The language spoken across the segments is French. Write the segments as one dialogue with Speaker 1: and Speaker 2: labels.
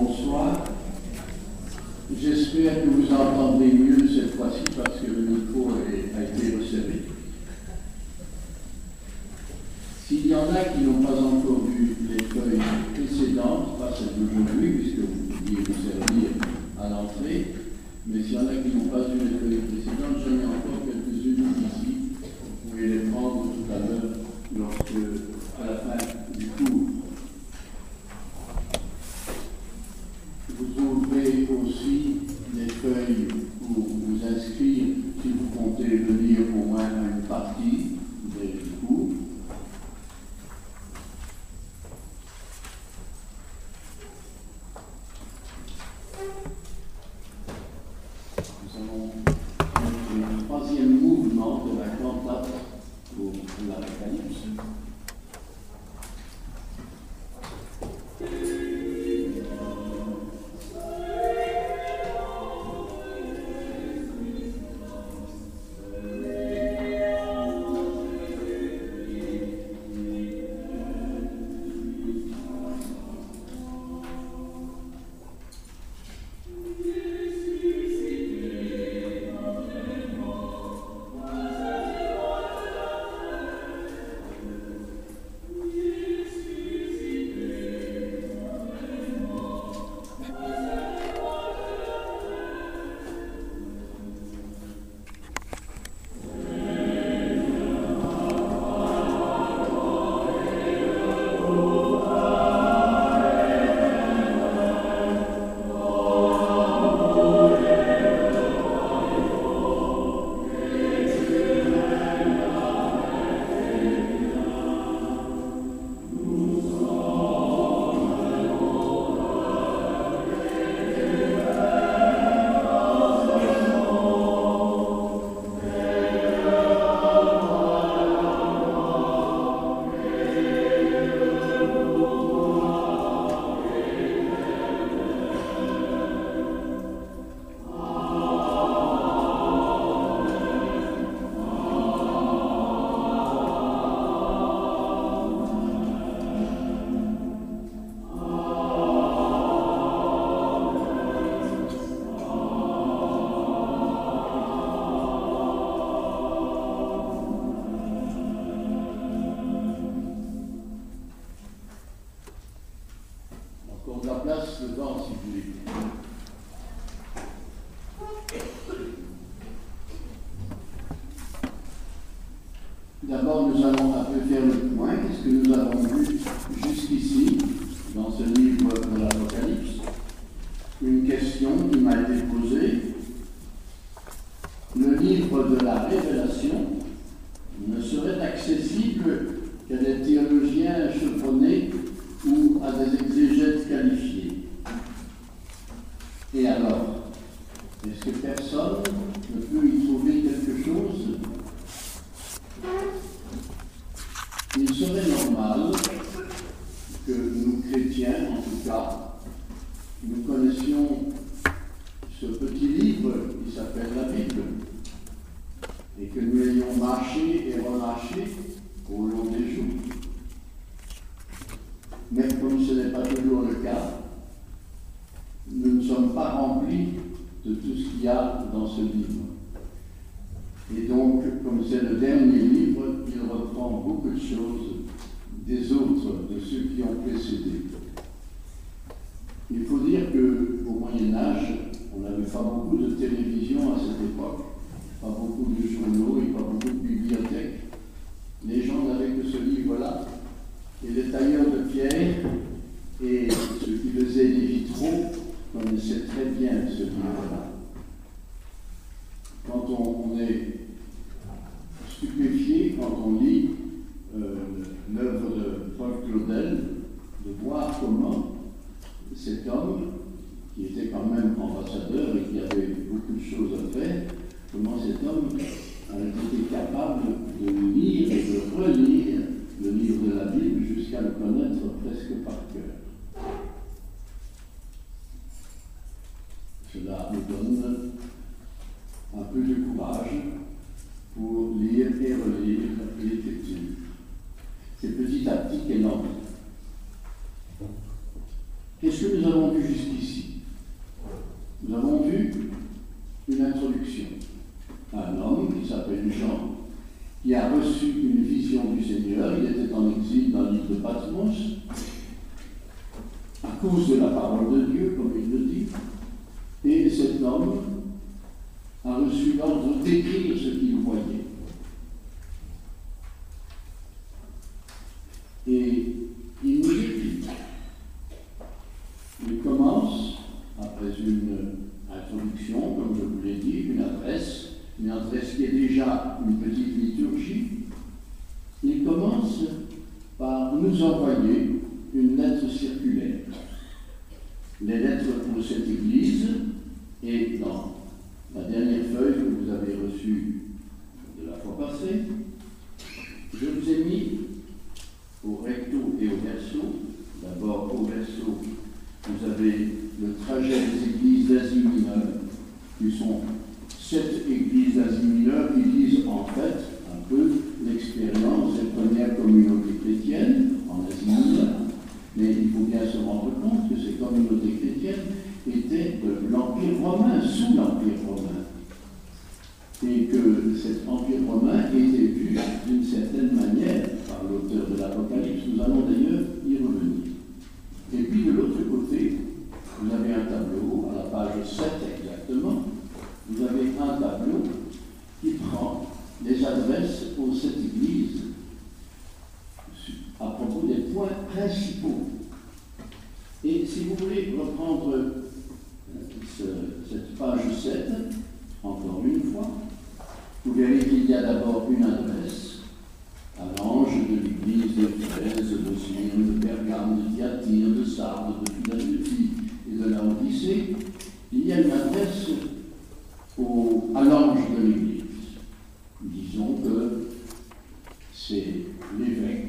Speaker 1: Bonsoir. J'espère que vous entendez mieux cette fois-ci parce que le micro a été resserré. S'il y en a qui n'ont pas encore vu les feuilles précédentes, pas celles d'aujourd'hui, puisque vous pouviez vous servir à l'entrée, mais s'il y en a qui n'ont pas vu les feuilles précédentes, j'en ai encore quelques-unes ici. Vous pouvez les prendre tout à l'heure à la fin du cours. Vous ouvrez aussi les feuilles pour vous inscrire si vous comptez venir au moins à une partie des cours. Nous allons faire le troisième mouvement de la cantate pour l'Apocalypse. D'abord, nous allons un peu faire le point. Qu'est-ce que nous avons vu jusqu'ici dans ce livre de l'Apocalypse? Une question qui m'a été posée. Le livre de la Révélation ne serait accessible qu'à des théologiens chevronnés ou à des exégètes qualifiés. Et alors, est-ce que personne ne peut y trouver quelque chose? Il serait normal que nous, chrétiens en tout cas, nous connaissions ce petit livre qui s'appelle la Bible et que nous ayons marché et remarché au long des jours. Mais comme ce n'est pas toujours le cas, nous ne sommes pas remplis de tout ce qu'il y a dans ce livre. Et donc, comme c'est le dernier livre, il reprend beaucoup de choses des autres, de ceux qui ont précédé. Il faut dire qu'au Moyen-Âge, on n'avait pas beaucoup de télévision à cette époque, pas beaucoup de journaux et pas beaucoup de bibliothèques. Les gens n'avaient que ce livre-là. Et les tailleurs de pierre et ceux qui faisaient les vitraux connaissaient très bien ce livre-là. Quand on est stupéfié, quand on lit l'œuvre de Paul Claudel, de voir comment cet homme, qui était quand même ambassadeur et qui avait beaucoup de choses à faire, comment cet homme a été capable de lire et de relire le livre de la Bible jusqu'à le connaître presque par cœur. Cela nous donne un peu de courage pour lire et relire l'Écriture. C'est petit à petit qu'elle entre. Qu'est-ce que nous avons vu jusqu'ici? Nous avons vu une introduction. Un homme qui s'appelle Jean, qui a reçu une vision du Seigneur. Il était en exil dans l'île de Patmos, à cause de la parole de Dieu, comme il le dit. Et cet homme a reçu l'ordre d'écrire ce qu'il voyait. Et il nous écrit. Il commence, après une introduction, comme je vous l'ai dit, une adresse qui est déjà une petite liturgie. Il commence par nous envoyer une lettre circulaire. Les lettres pour cette Église, et dans la dernière feuille que vous avez reçue de la fois passée, je vous ai mis au recto et au verso. D'abord au verso, vous avez le trajet des églises d'Asie mineure, qui sont 7 églises d'Asie mineure qui disent en fait un peu l'expérience des premières communautés chrétiennes en Asie mineure. Mais il faut bien se rendre compte que ces communautés chrétiennes étaient de l'Empire romain, sous l'Empire romain. Et que cet Empire romain était vu d'une certaine manière par l'auteur de l'Apocalypse. Nous allons d'ailleurs y revenir. Et puis de l'autre côté, vous avez un tableau, à la page 7 exactement, vous avez un tableau qui prend les adresses aux 7 églises à propos des points principaux. Et si vous voulez reprendre cette page 7, encore une fois, vous verrez qu'il y a d'abord une adresse à l'ange de l'église d'Éphèse, de Smyrne, de Pergame, de Thyatire, de Sardes, de Philadelphie et de Laodicée. Il y a une adresse à l'ange de l'église. Disons que c'est l'évêque,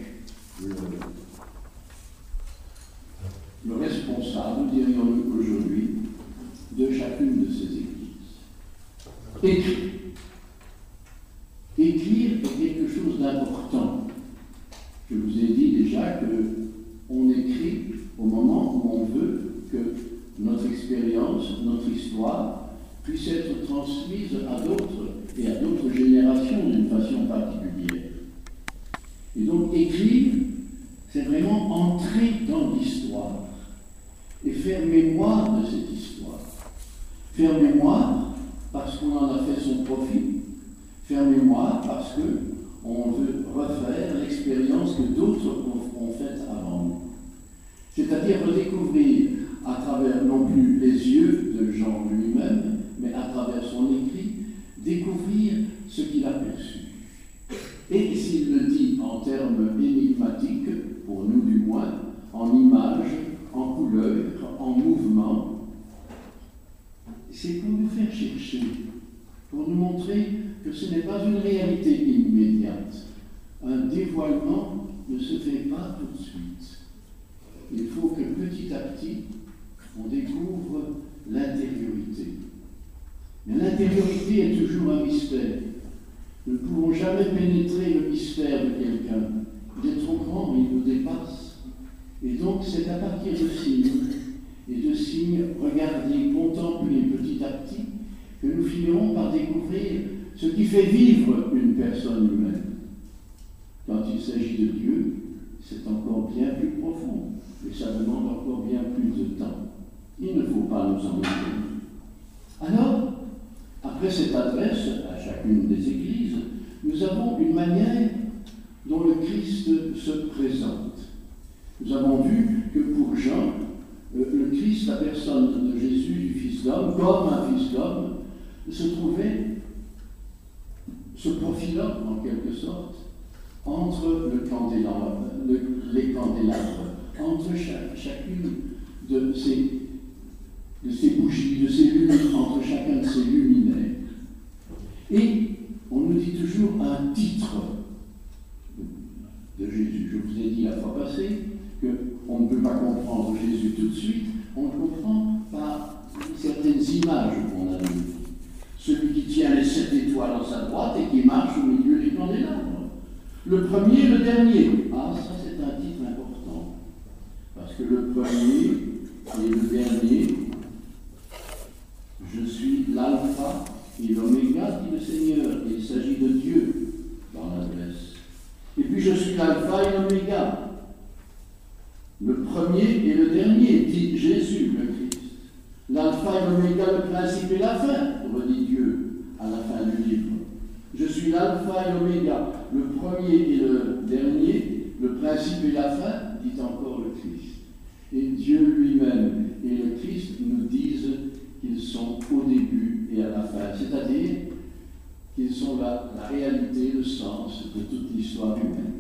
Speaker 1: le responsable, dirions-nous aujourd'hui, de chacune de ces églises. Écrire est quelque chose d'important. Je vous ai dit déjà qu'on écrit au moment où on veut que notre expérience, notre histoire, puisse être transmise à d'autres et à d'autres générations d'une façon particulière. Et donc écrire, c'est vraiment entrer dans l'histoire et faire mémoire de cette histoire. Faire mémoire parce qu'on en a fait son profit. Faire mémoire parce qu'on veut refaire l'expérience que d'autres ont faite avant nous. C'est-à-dire redécouvrir à travers non plus les yeux de Jean lui-même, mais à travers son écrit, découvrir ce qu'il a perçu. Et s'il le dit en termes énigmatiques, pour nous du moins, en images, en couleurs, en mouvements, c'est pour nous faire chercher, pour nous montrer que ce n'est pas une réalité immédiate. Un dévoilement ne se fait pas tout de suite. Il faut que petit à petit, on découvre l'intériorité. Mais l'intériorité est toujours un mystère. Nous ne pouvons jamais pénétrer le mystère de quelqu'un. Il est trop grand, il nous dépasse. Et donc c'est à partir de signes, et de signes regardés, contemplés petit à petit, que nous finirons par découvrir ce qui fait vivre une personne humaine. Quand il s'agit de Dieu, c'est encore bien plus profond, et ça demande encore bien plus de temps. Il ne faut pas nous en donner. Alors, après cette adresse à chacune des églises, nous avons une manière dont le Christ se présente. Nous avons vu que pour Jean, le Christ, la personne de Jésus, du Fils d'homme, comme un Fils d'homme, se trouvait, se profilant en quelque sorte, entre les candélabres, entre chacune de ces bougies, de ces lumières, entre chacun de ces luminaires. Et on nous dit toujours un titre de Jésus. Je vous ai dit la fois passée qu'on ne peut pas comprendre Jésus tout de suite, on le comprend par certaines images qu'on a vues. Celui qui tient les 7 étoiles à sa droite et qui marche au milieu des candélabres. Le premier et le dernier. Ah, ça c'est un titre important. Parce que le premier, et le dernier. Je suis l'alpha et l'oméga, dit le Seigneur. Il s'agit de Dieu dans l'adresse. Et puis je suis l'alpha et l'oméga. Le premier et le dernier, dit Jésus, le Christ. L'alpha et l'oméga, le principe et la fin, redit Dieu à la fin du livre. Je suis l'alpha et l'oméga, le premier et le dernier, le principe et la fin, dit encore le Christ. Et Dieu lui-même et le Christ nous disent qu'ils sont au début et à la fin, c'est-à-dire qu'ils sont la réalité, le sens de toute l'histoire humaine.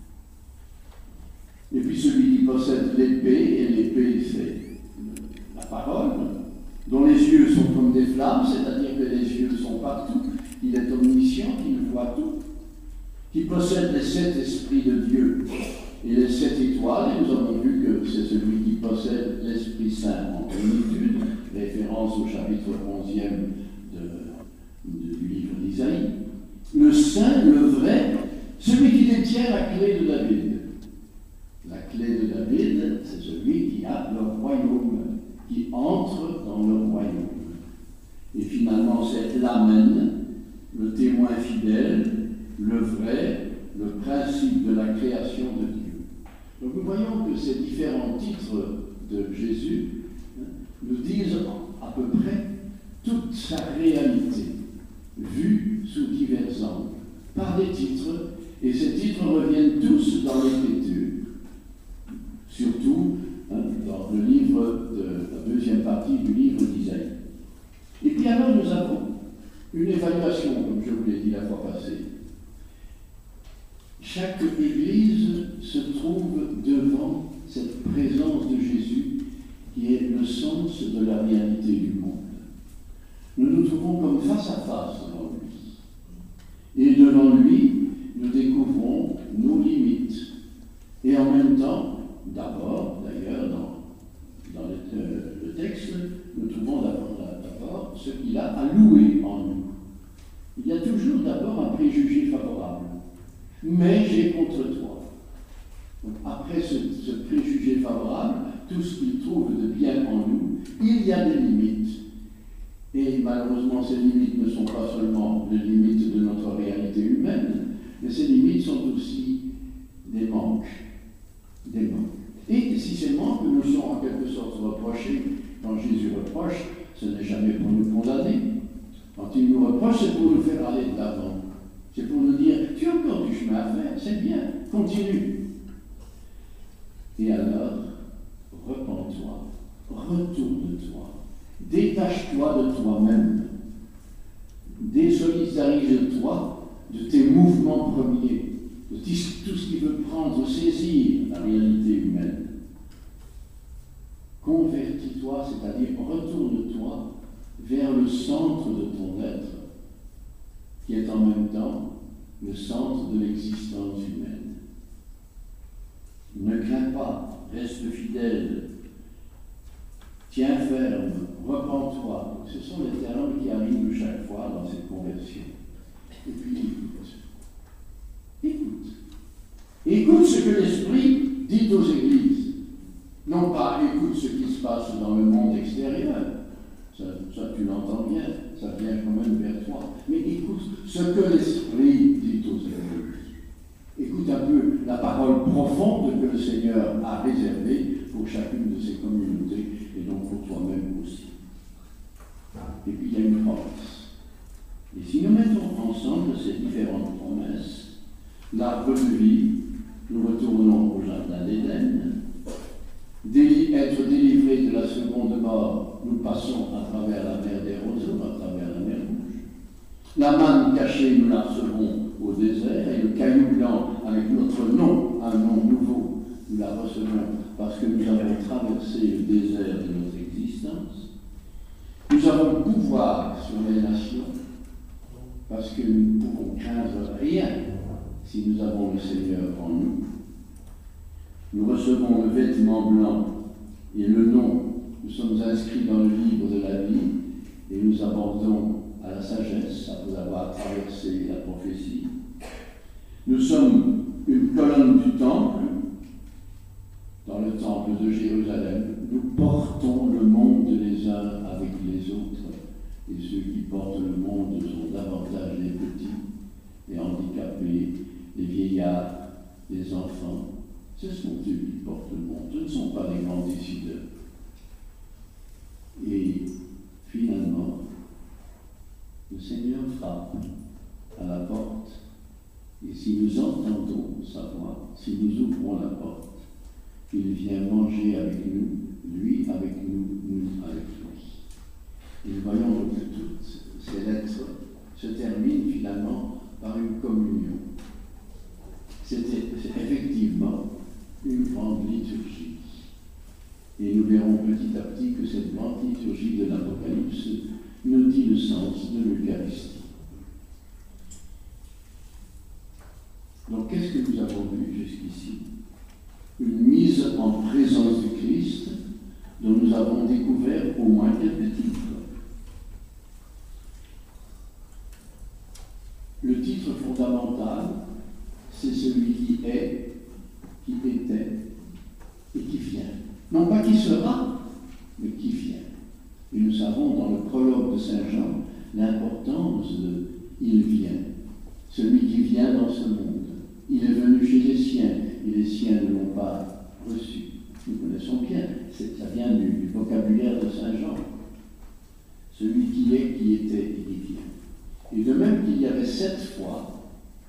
Speaker 1: Et puis celui qui possède l'épée, et l'épée c'est la parole, dont les yeux sont comme des flammes, c'est-à-dire que les yeux sont partout, il est omniscient, il voit tout, qui possède les 7 esprits de Dieu et les 7 étoiles, et nous avons vu que c'est celui qui possède l'Esprit Saint en plénitude, référence au chapitre 11e du livre d'Isaïe. Le Saint, le vrai, celui qui détient la clé de David. La clé de David, c'est celui qui a le royaume, qui entre dans le royaume. Et finalement, c'est l'Amen, le témoin fidèle, le vrai, le principe de la création de Dieu. Donc nous voyons que ces différents titres de Jésus nous disent à peu près toute sa réalité, vue sous divers angles, par des titres, et ces titres reviennent tous dans l'Écriture, surtout dans le livre la deuxième partie du livre d'Isaïe. Et puis alors nous avons une évaluation, comme je vous l'ai dit la fois passée. Chaque Église se trouve devant cette présence de Jésus qui est le sens de la réalité du monde. Nous nous trouvons comme face à face devant lui. Et devant lui, nous découvrons nos limites. Et en même temps, d'abord, d'ailleurs, dans le texte, nous trouvons d'abord ce qu'il a à louer en nous. Il y a toujours d'abord un préjugé favorable. Mais j'ai contre toi. Donc, après ce préjugé favorable, tout ce qu'il trouve de bien en nous, il y a des limites. Et malheureusement, ces limites ne sont pas seulement les limites de notre réalité humaine, mais ces limites sont aussi des manques. Des manques. Et si ces manques nous sont en quelque sorte reprochés, quand Jésus reproche, ce n'est jamais pour nous condamner. Quand il nous reproche, c'est pour nous faire aller de l'avant. C'est pour nous dire, tu as encore du chemin à faire, c'est bien, continue. Et alors, repens-toi, retourne-toi, détache-toi de toi-même, désolidarise-toi de tes mouvements premiers, de tout ce qui veut prendre, saisir la réalité humaine. Convertis-toi, c'est-à-dire retourne-toi vers le centre de ton être, qui est en même temps le centre de l'existence humaine. Ne crains pas, reste fidèle, tiens ferme, repens-toi. Ce sont les termes qui arrivent chaque fois dans cette conversion. Et puis écoute. Écoute ce que l'Esprit dit aux églises. Non pas écoute ce qui se passe dans le monde extérieur. Ça tu l'entends bien, ça vient quand même vers toi. Mais écoute ce que l'Esprit dit aux églises. Écoute un peu la parole profonde que le Seigneur a réservée pour chacune de ses communautés et donc pour toi-même aussi. Et puis il y a une promesse. Et si nous mettons ensemble ces différentes promesses, l'arbre de vie, nous retournons au jardin d'Éden. Être délivré de la seconde mort, nous passons à travers la mer des roseaux, à travers la mer rouge. La manne cachée, nous la recevons au désert, et le caillou blanc avec notre nom, un nom nouveau, nous la recevons parce que nous avons traversé le désert de notre existence. Nous avons pouvoir sur les nations parce que nous ne pouvons craindre rien si nous avons le Seigneur en nous. Nous recevons le vêtement blanc et le nom. Nous sommes inscrits dans le livre de la vie et nous abordons à la sagesse après avoir traversé la prophétie. Nous sommes une colonne du temple, dans le temple de Jérusalem. Nous portons frappe à la porte, et si nous entendons sa voix, si nous ouvrons la porte, il vient manger avec nous, lui avec nous, nous avec lui. Et nous voyons donc que toutes ces lettres se terminent finalement par une communion. C'est effectivement une grande liturgie. Et nous verrons petit à petit que cette grande liturgie de l'Apocalypse nous dit le sens de l'Eucharistie. Donc qu'est-ce que nous avons vu jusqu'ici? Une mise en présence du Christ dont nous avons découvert au moins quelques titres. Le titre fondamental, c'est celui qui est, qui était et qui vient. Non pas qui sera, mais qui vient. Et nous savons dans le prologue de Saint Jean l'importance de « il vient », celui qui vient dans ce monde. Il est venu chez les siens, et les siens ne l'ont pas reçu. Nous connaissons bien, ça vient du vocabulaire de Saint Jean. Celui qui est, qui était et qui vient. Et de même qu'il y avait 7 fois,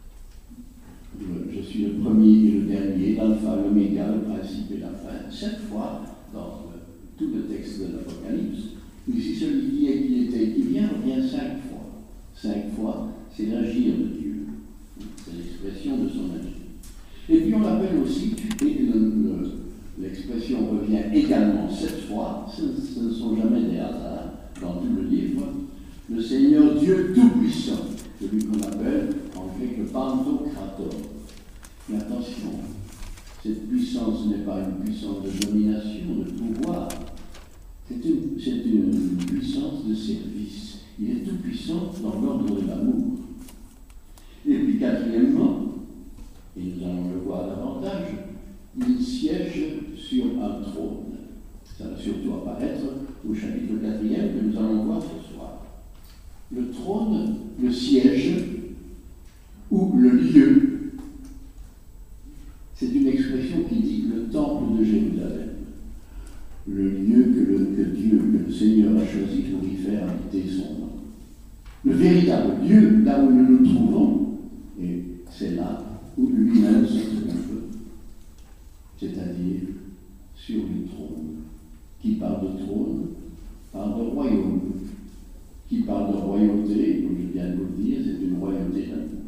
Speaker 1: je suis le premier et le dernier, l'alpha, l'oméga, le principe et la fin, 7 fois dans tout le texte de l'Apocalypse. Ici, celui qui est, qui était et qui vient revient 5 fois. 5 fois, c'est l'agir de Dieu. C'est l'expression de son agir. Et puis on l'appelle aussi, et l'expression revient également 7 fois, ce ne sont jamais des hasards dans tout le livre, le Seigneur Dieu Tout-Puissant, celui qu'on appelle en grec le Pantocrator. Mais attention, cette puissance n'est pas une puissance de domination, de pouvoir, c'est une puissance de service. Il est tout-puissant dans l'ordre de l'amour. Et puis quatrièmement, et nous allons le voir davantage, il siège sur un trône. Ça va surtout apparaître au chapitre 4e que nous allons voir ce soir. Le trône, le siège ou le lieu, c'est une expression qui dit le temple de Jérusalem. Le lieu que Dieu, que le Seigneur a choisi pour y faire habiter son nom. Le véritable lieu, là où nous nous trouvons, et c'est là où lui-même se trouve, c'est-à-dire sur le trône. Qui parle de trône, parle de royaume. Qui parle de royauté, comme je viens de vous le dire, c'est une royauté d'amour.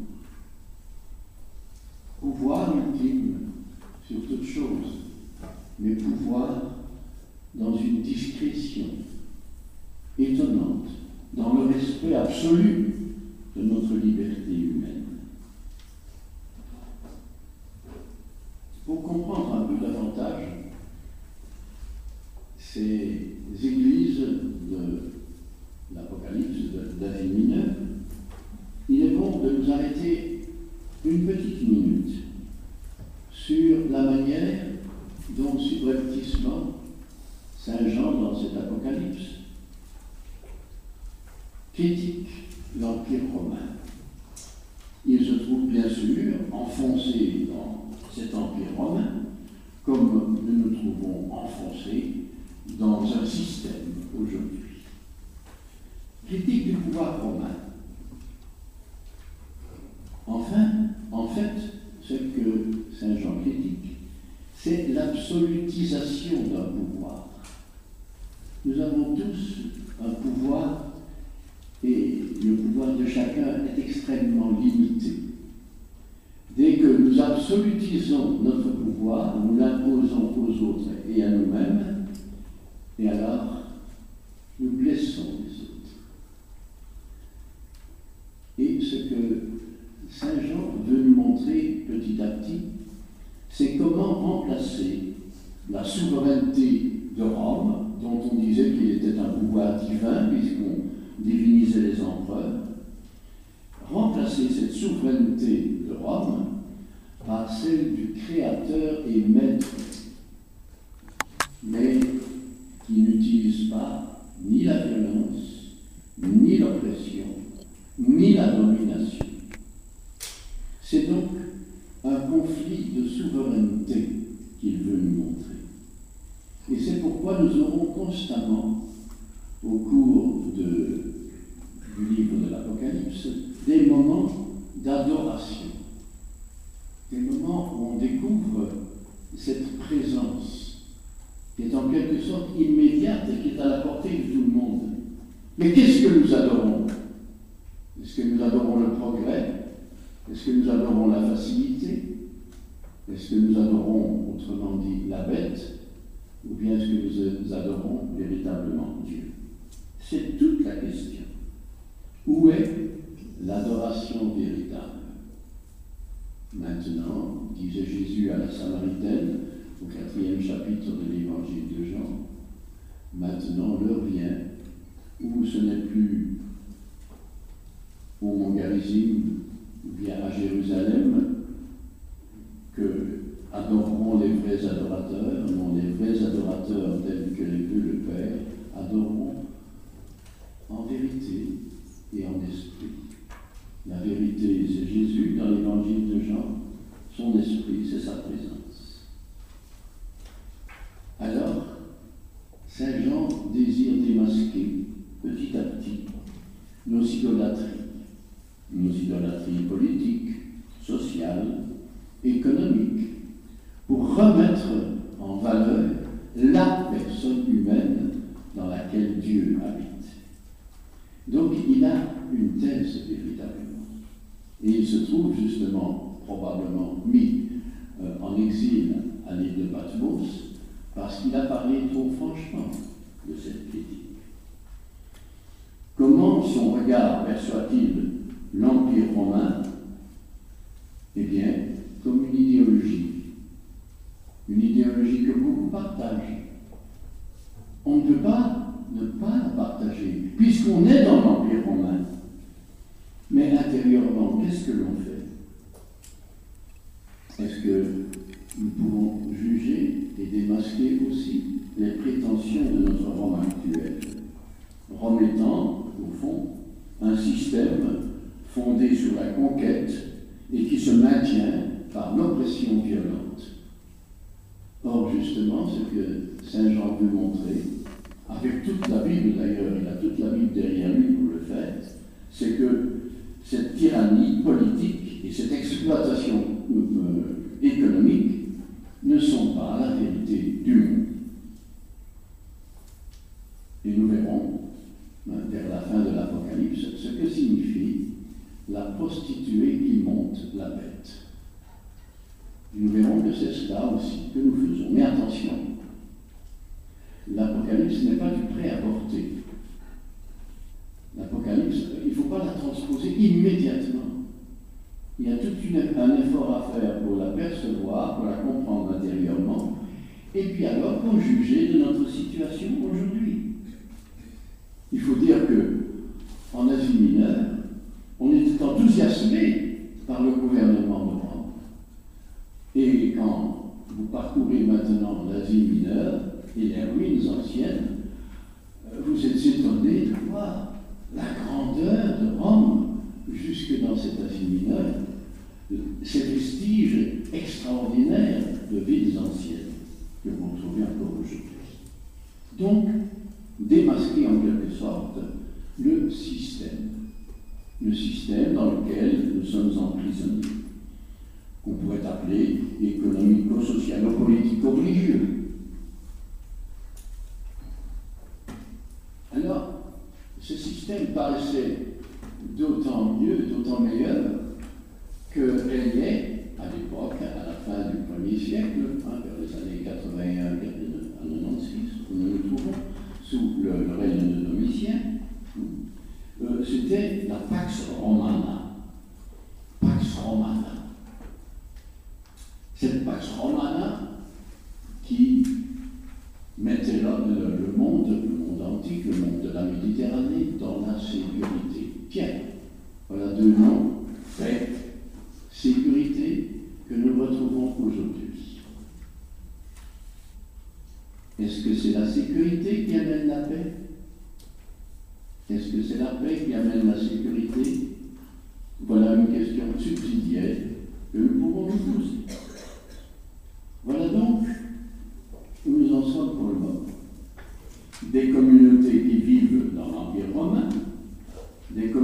Speaker 1: Pouvoir ultime sur toute chose, mais pouvoir dans une discrétion étonnante, dans le respect absolu de notre liberté humaine. Pour comprendre un peu davantage ces églises de l'Apocalypse d'Asie mineure, il est bon de nous arrêter une petite minute sur la manière dont subrepticement Saint Jean, dans cet Apocalypse, critique l'Empire romain. Il se trouve bien sûr enfoncé dans cet Empire romain, comme nous nous trouvons enfoncés dans un système aujourd'hui. Critique du pouvoir romain. Enfin, en fait, ce que Saint Jean critique, c'est l'absolutisation d'un pouvoir. Nous avons tous un pouvoir et le pouvoir de chacun est extrêmement limité. Dès que nous absolutisons notre pouvoir, nous l'imposons aux autres et à nous-mêmes, et alors nous blessons les autres. Et ce que Saint Jean veut nous montrer petit à petit, c'est comment remplacer la souveraineté de Rome, dont on disait qu'il était un pouvoir divin, puisqu'on divinisait les empereurs, remplacer cette souveraineté de Rome par celle du Créateur et Maître, mais qui n'utilise pas ni la violence, ni l'oppression, ni la domination. C'est donc un conflit de souveraineté qu'il veut nous montrer. Et c'est pourquoi nous aurons constamment, au cours du livre de l'Apocalypse, des moments d'adoration, des moments où on découvre cette présence qui est en quelque sorte immédiate et qui est à la portée de tout le monde. Mais qu'est-ce que nous adorons? Est-ce que nous adorons le progrès? Est-ce que nous adorons la facilité? Est-ce que nous adorons, autrement dit, la bête? Ou bien est-ce que nous adorons véritablement Dieu? C'est toute la question. Où est l'adoration véritable? Maintenant, disait Jésus à la Samaritaine, au 4e chapitre de l'Évangile de Jean, maintenant l'heure vient où ce n'est plus au mont Garizim ou bien à Jérusalem que adoreront les vrais adorateurs, non, les vrais adorateurs tels que les veut le Père, adoreront en vérité et en esprit. La vérité, c'est Jésus dans l'Évangile de Jean, son esprit, c'est sa présence. Alors, Saint Jean désire démasquer petit à petit nos idolâtries politiques, sociales, économiques, pour remettre en valeur la personne humaine dans laquelle Dieu habite. Donc il a une thèse véritablement. Et il se trouve justement, probablement mis en exil à l'île de Patmos, parce qu'il a parlé trop franchement de cette critique. Comment son regard perçoit-il l'Empire romain? Eh bien, comme une idéologie que beaucoup partagent. On ne peut pas ne pas la partager, puisqu'on est dans l'Empire romain. Mais intérieurement, qu'est-ce que l'on fait? Est-ce que nous pouvons juger et démasquer aussi les prétentions de notre Rome actuelle? Rome étant, au fond, un système fondé sur la conquête et qui se maintient par l'oppression violente. Or, justement, ce que Saint Jean veut montrer, avec toute la Bible d'ailleurs, il a toute la Bible derrière lui pour le faire, c'est que cette tyrannie politique et cette exploitation économique ne sont pas la vérité du monde. Et nous verrons, vers la fin de l'Apocalypse, ce que signifie la prostituée qui monte la bête. Et nous verrons que c'est cela aussi que nous faisons. Mais attention, l'Apocalypse n'est pas du prêt-à-porter. L'Apocalypse, il ne faut pas la transposer immédiatement. Il y a tout un effort à faire pour la percevoir, pour la comprendre intérieurement, et puis alors pour juger de notre situation aujourd'hui. Il faut dire qu'en Asie mineure, on était enthousiasmé par le gouvernement de Rome. Et quand vous parcourez maintenant l'Asie mineure et les ruines anciennes, vous êtes étonné de voir la grandeur de Rome jusque dans cette Asie mineure, ces vestiges extraordinaires de villes anciennes que vous retrouvez encore aujourd'hui. Donc, démasquer en quelque sorte le système dans lequel nous sommes emprisonnés, qu'on pourrait appeler économico-socialo-politico-religieux. Alors, ce système paraissait d'autant mieux, d'autant meilleur qu'elle y est, à l'époque, à la fin du 1er siècle, vers les années 81 à 96, où nous nous trouvons, sous le règne de Domitien, c'était la Pax Romana. Pax Romana. Cette Pax Romana qui mettait le monde antique, le monde de la Méditerranée, dans la sécurité. Tiens, voilà deux noms, paix, sécurité, que nous retrouvons aujourd'hui. Est-ce que c'est la sécurité qui amène la paix? Est-ce que c'est la paix qui amène la sécurité? Voilà une question subsidiaire que nous pouvons nous poser. Voilà donc où nous en sommes pour le moment. Des communautés qui vivent dans l'Empire romain, des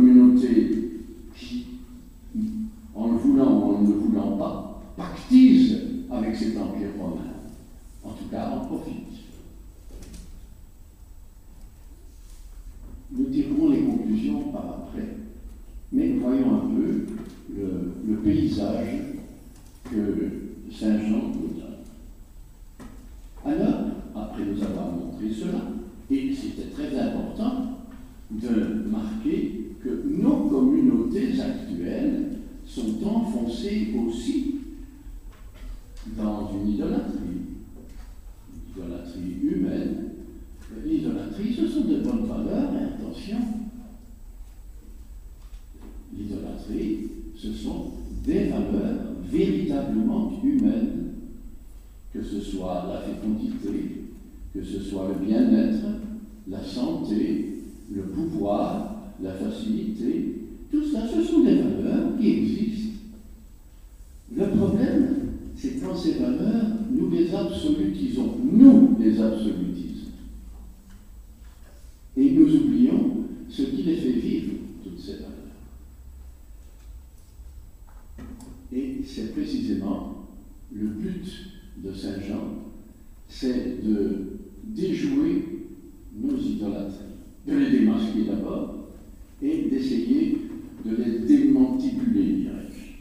Speaker 1: Nous tirerons les conclusions par après. Mais voyons un peu le paysage que Saint Jean nous donne. Alors, après nous avoir montré cela, et c'était très important de marquer que nos communautés actuelles sont enfoncées aussi dans une idolâtrie humaine. L'idolâtrie, ce sont de bonnes valeurs, et attention. L'idolâtrie, ce sont des valeurs véritablement humaines, que ce soit la fécondité, que ce soit le bien-être, la santé, le pouvoir, la facilité. Tout ça, ce sont des valeurs qui existent. Le problème, c'est quand ces valeurs, nous les absolutisons. Nous les absolutisons. Et nous oublions ce qui les fait vivre, toutes ces valeurs. Et c'est précisément le but de Saint Jean, c'est de déjouer nos idolâtries, de les démasquer d'abord et d'essayer de les démantibuler, dirais-je.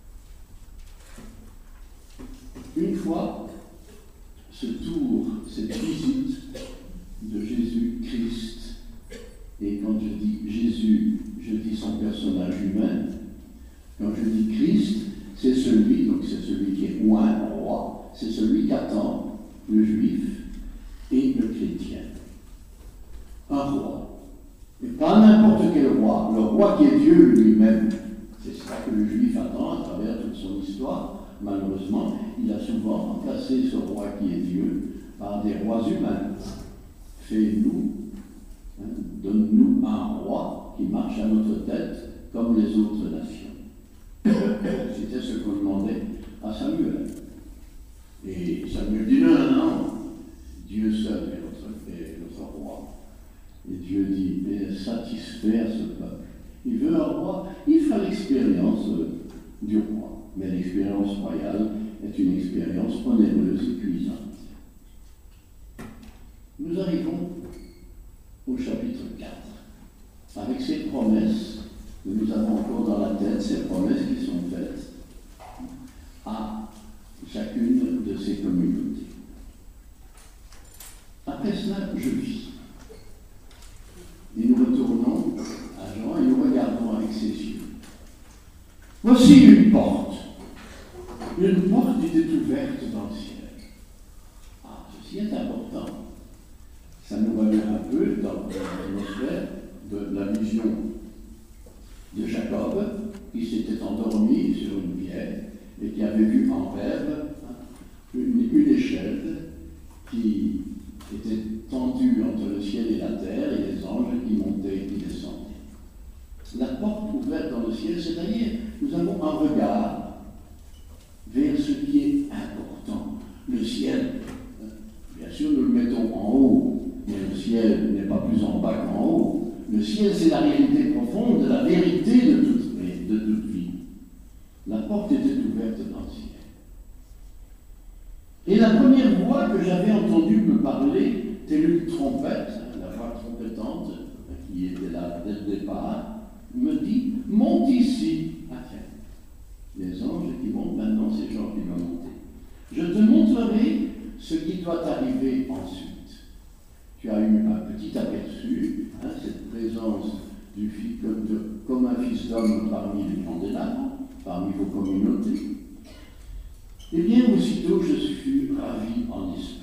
Speaker 1: Une fois ce tour, cette visite de Jésus-Christ, et quand je dis Jésus, je dis son personnage humain, quand je dis Christ, c'est celui qui est roi, c'est celui qu'attend le juif et le chrétien. Un roi. Et pas n'importe quel roi, le roi qui est Dieu lui-même. C'est ça que le juif attend à travers toute son histoire. Malheureusement, il a souvent remplacé ce roi qui est Dieu par des rois humains. Fais-nous, donne-nous un roi qui marche à notre tête comme les autres nations. C'était ce qu'on demandait à Samuel. Et Samuel dit non, Dieu seul est notre roi. Et Dieu dit, satisfaire ce peuple. Il veut un roi, il fera l'expérience du roi. Mais l'expérience royale est une expérience onéreuse et cuisante. Nous arrivons au chapitre 4, avec ces promesses que nous avons encore dans la tête, ces promesses qui sont faites à chacune de ces communautés. Après cela, je vis. Et nous retournons à Jean et nous regardons avec ses yeux. Voici une porte. Une porte était ouverte dans le ciel. Ah, ceci est important. Ça nous ramène un peu dans l'atmosphère de la vision de Jacob, qui s'était endormi sur une pierre et qui avait vu en rêve une échelle qui était tendue entre le ciel et la terre et les anges qui montaient et qui descendaient. La porte ouverte dans le ciel, c'est-à-dire nous avons un regard vers ce qui est important. Le ciel, bien sûr, nous le mettons en haut, mais le ciel n'est pas plus en bas qu'en haut. Le ciel, c'est la réalité profonde, la vérité de toute vie. La porte était ouverte dans le ciel. Et la première voix que j'avais entendue me parler, telle une trompette, la voix trompetante, qui était là dès le départ, me dit, monte ici. Ah tiens, les anges qui montent maintenant, c'est Jean qui va monter. Je te montrerai ce qui doit arriver ensuite. Tu as eu un petit aperçu, cette présence du fils, comme un fils d'homme parmi les gens des âmes, parmi vos communautés. Eh bien, aussitôt, je fus ravi en esprit.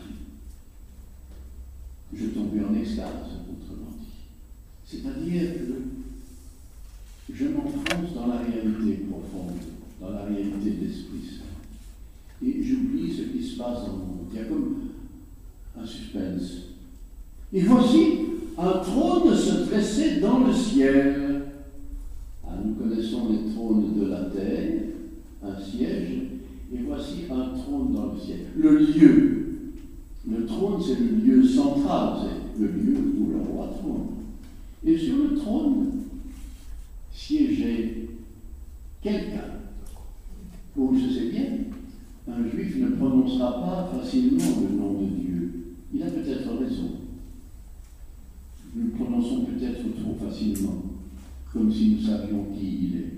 Speaker 1: Je tombais en extase, autrement dit. C'est-à-dire que je m'enfonce dans la réalité profonde, dans la réalité de l'Esprit Saint. Et j'oublie ce qui se passe dans le monde. Il y a comme un suspense. Et voici un trône se dresser dans le ciel. Ah, nous connaissons les trônes de la terre, un siège, et voici un trône dans le ciel. Le lieu. Le trône, c'est le lieu central, c'est le lieu où le roi trône. Et sur le trône siégeait quelqu'un. Vous le savez bien, un juif ne prononcera pas facilement le nom de Dieu. Il a peut-être raison. Nous le prononçons peut-être facilement, comme si nous savions qui il est.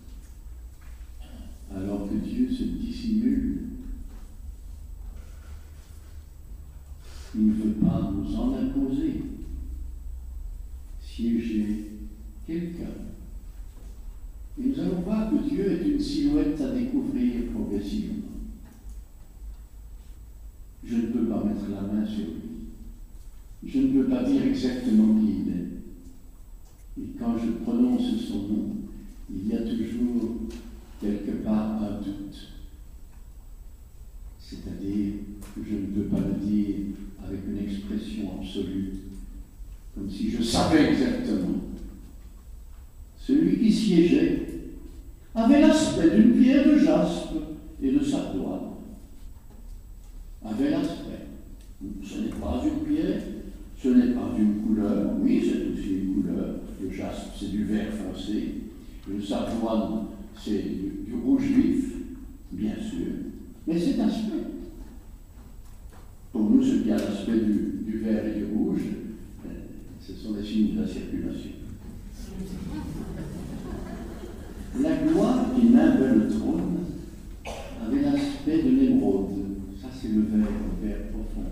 Speaker 1: Alors que Dieu se dissimule. Il ne veut pas nous en imposer. Siéger quelqu'un. Et nous allons voir que Dieu est une silhouette à découvrir progressivement. Je ne peux pas mettre la main sur lui. Je ne peux pas dire exactement qui il est. Et quand je prononce son nom, il y a toujours quelque part un doute. C'est-à-dire que je ne peux pas le dire avec une expression absolue, comme si je savais exactement. Celui qui siégeait avait l'aspect d'une pierre de jaspe et de sardoine. Avait l'aspect. Ce n'est pas une pierre, ce n'est pas d'une couleur. Oui, c'est aussi une couleur. Le jaspe, c'est du vert foncé. Le sardoine, c'est du rouge vif, bien sûr. Mais cet aspect, pour nous, ce qui a l'aspect du vert et du rouge, ce sont les signes de la circulation. La gloire qui nimbait le trône avait l'aspect de l'émeraude. Ça, c'est le vert profond.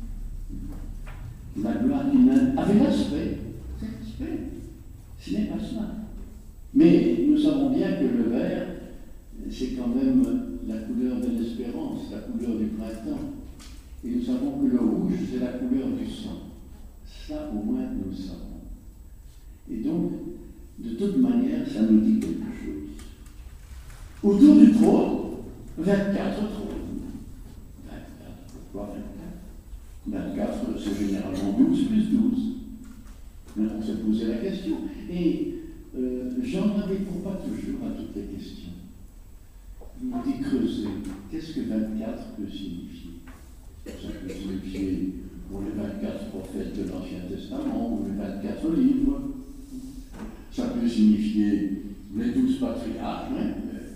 Speaker 1: La gloire qui nimbait avait l'aspect, cet aspect. Ce n'est pas cela. Mais nous savons bien que le vert, c'est quand même la couleur de l'espérance, la couleur du printemps. Et nous savons que le rouge, c'est la couleur du sang. Ça, au moins, nous le savons. Et donc, de toute manière, ça nous dit quelque chose. Autour du trône, 24 trônes. 24, pourquoi 24 24, c'est généralement 12 plus 12. Mais on s'est posé la question. Et Jean ne répond pas toujours à toutes les questions. Il nous dit creuser. Qu'est-ce que 24 peut signifier? Ça peut signifier pour les 24 prophètes de l'Ancien Testament, ou les 24 livres. Ça peut signifier les 12 patriarches, les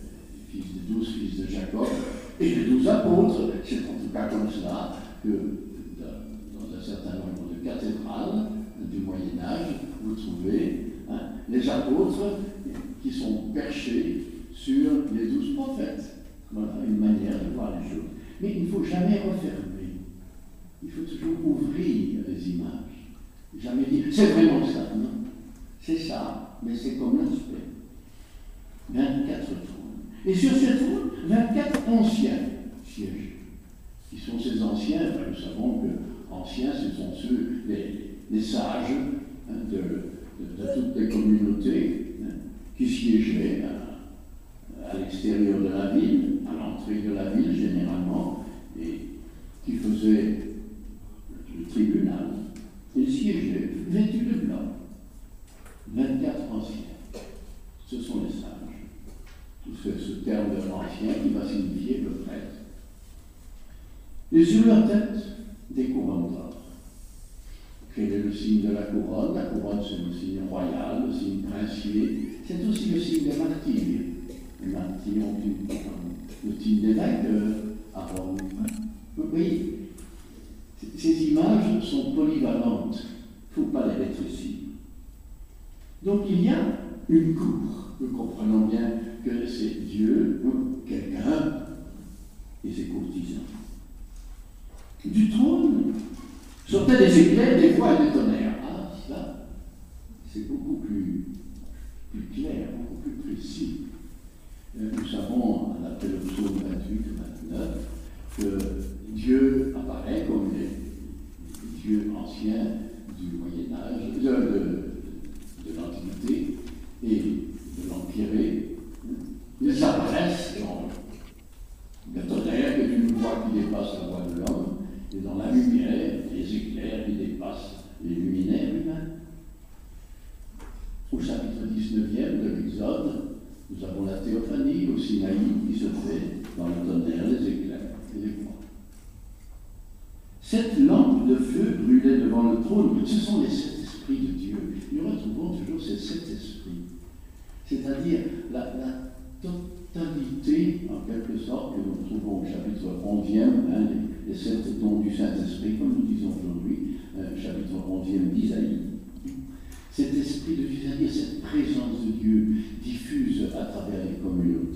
Speaker 1: 12 fils de Jacob, et les 12 apôtres. C'est en tout cas comme cela que dans un certain nombre de cathédrales du Moyen-Âge, vous trouvez les apôtres qui sont perchés sur les 12 prophètes. Voilà une manière de voir les choses. Mais il ne faut jamais refermer. Il faut toujours ouvrir les images. Jamais dire, c'est vraiment ça, non? C'est ça, mais c'est comme l'aspect. 24 trônes. Et sur ces trônes, 24 anciens sièges. Qui sont ces anciens? Nous savons que anciens, ce sont ceux, les sages de toutes les communautés qui siégeaient à l'extérieur de la ville, à l'entrée de la ville généralement, et qui faisaient le tribunal. Ils siégeaient vêtus de blanc. 24 anciens. Ce sont les sages. Tout ce terme de ancien qui va signifier le prêtre. Et sur leur tête, des couronnes d'or. Quel est le signe de la couronne? La couronne, c'est le signe royal, le signe princier. C'est aussi le signe des martyrs. Les martyrs ont une couronne. Le signe des vainqueurs à Rome. Oui, ces images sont polyvalentes. Il ne faut pas les rétrécir. Donc il y a une cour. Nous comprenons bien que c'est Dieu, quelqu'un, et ses courtisans. Du trône sortaient des éclairs, des voix et des tonnerres. Ah, ça, c'est beaucoup plus clair, beaucoup plus précis. Nous savons, après le psaume 28 et 29, que Dieu apparaît comme les dieux anciens du Moyen-Âge, de l'Antiquité et de l'Empire. Ils apparaissent dans le tonnerre, qui est une voix qui dépasse la voix de l'homme, et dans la lumière, les éclairs qui dépassent les luminaires humains. Au chapitre 19e de l'Exode, nous avons la théophanie au Sinaï qui se fait dans le tonnerre, les éclairs et les voix. Cette lampe de feu brûlait devant le trône. Ce sont les 7 esprits de Dieu. Nous retrouvons toujours ces 7 esprits. C'est-à-dire la totalité, en quelque sorte, que nous trouvons au chapitre 11e, les 7 dons du Saint-Esprit, comme nous disons aujourd'hui, chapitre 11e d'Isaïe. Cet esprit esprit de Dieu, c'est-à-dire cette présence de Dieu diffuse à travers les communautés.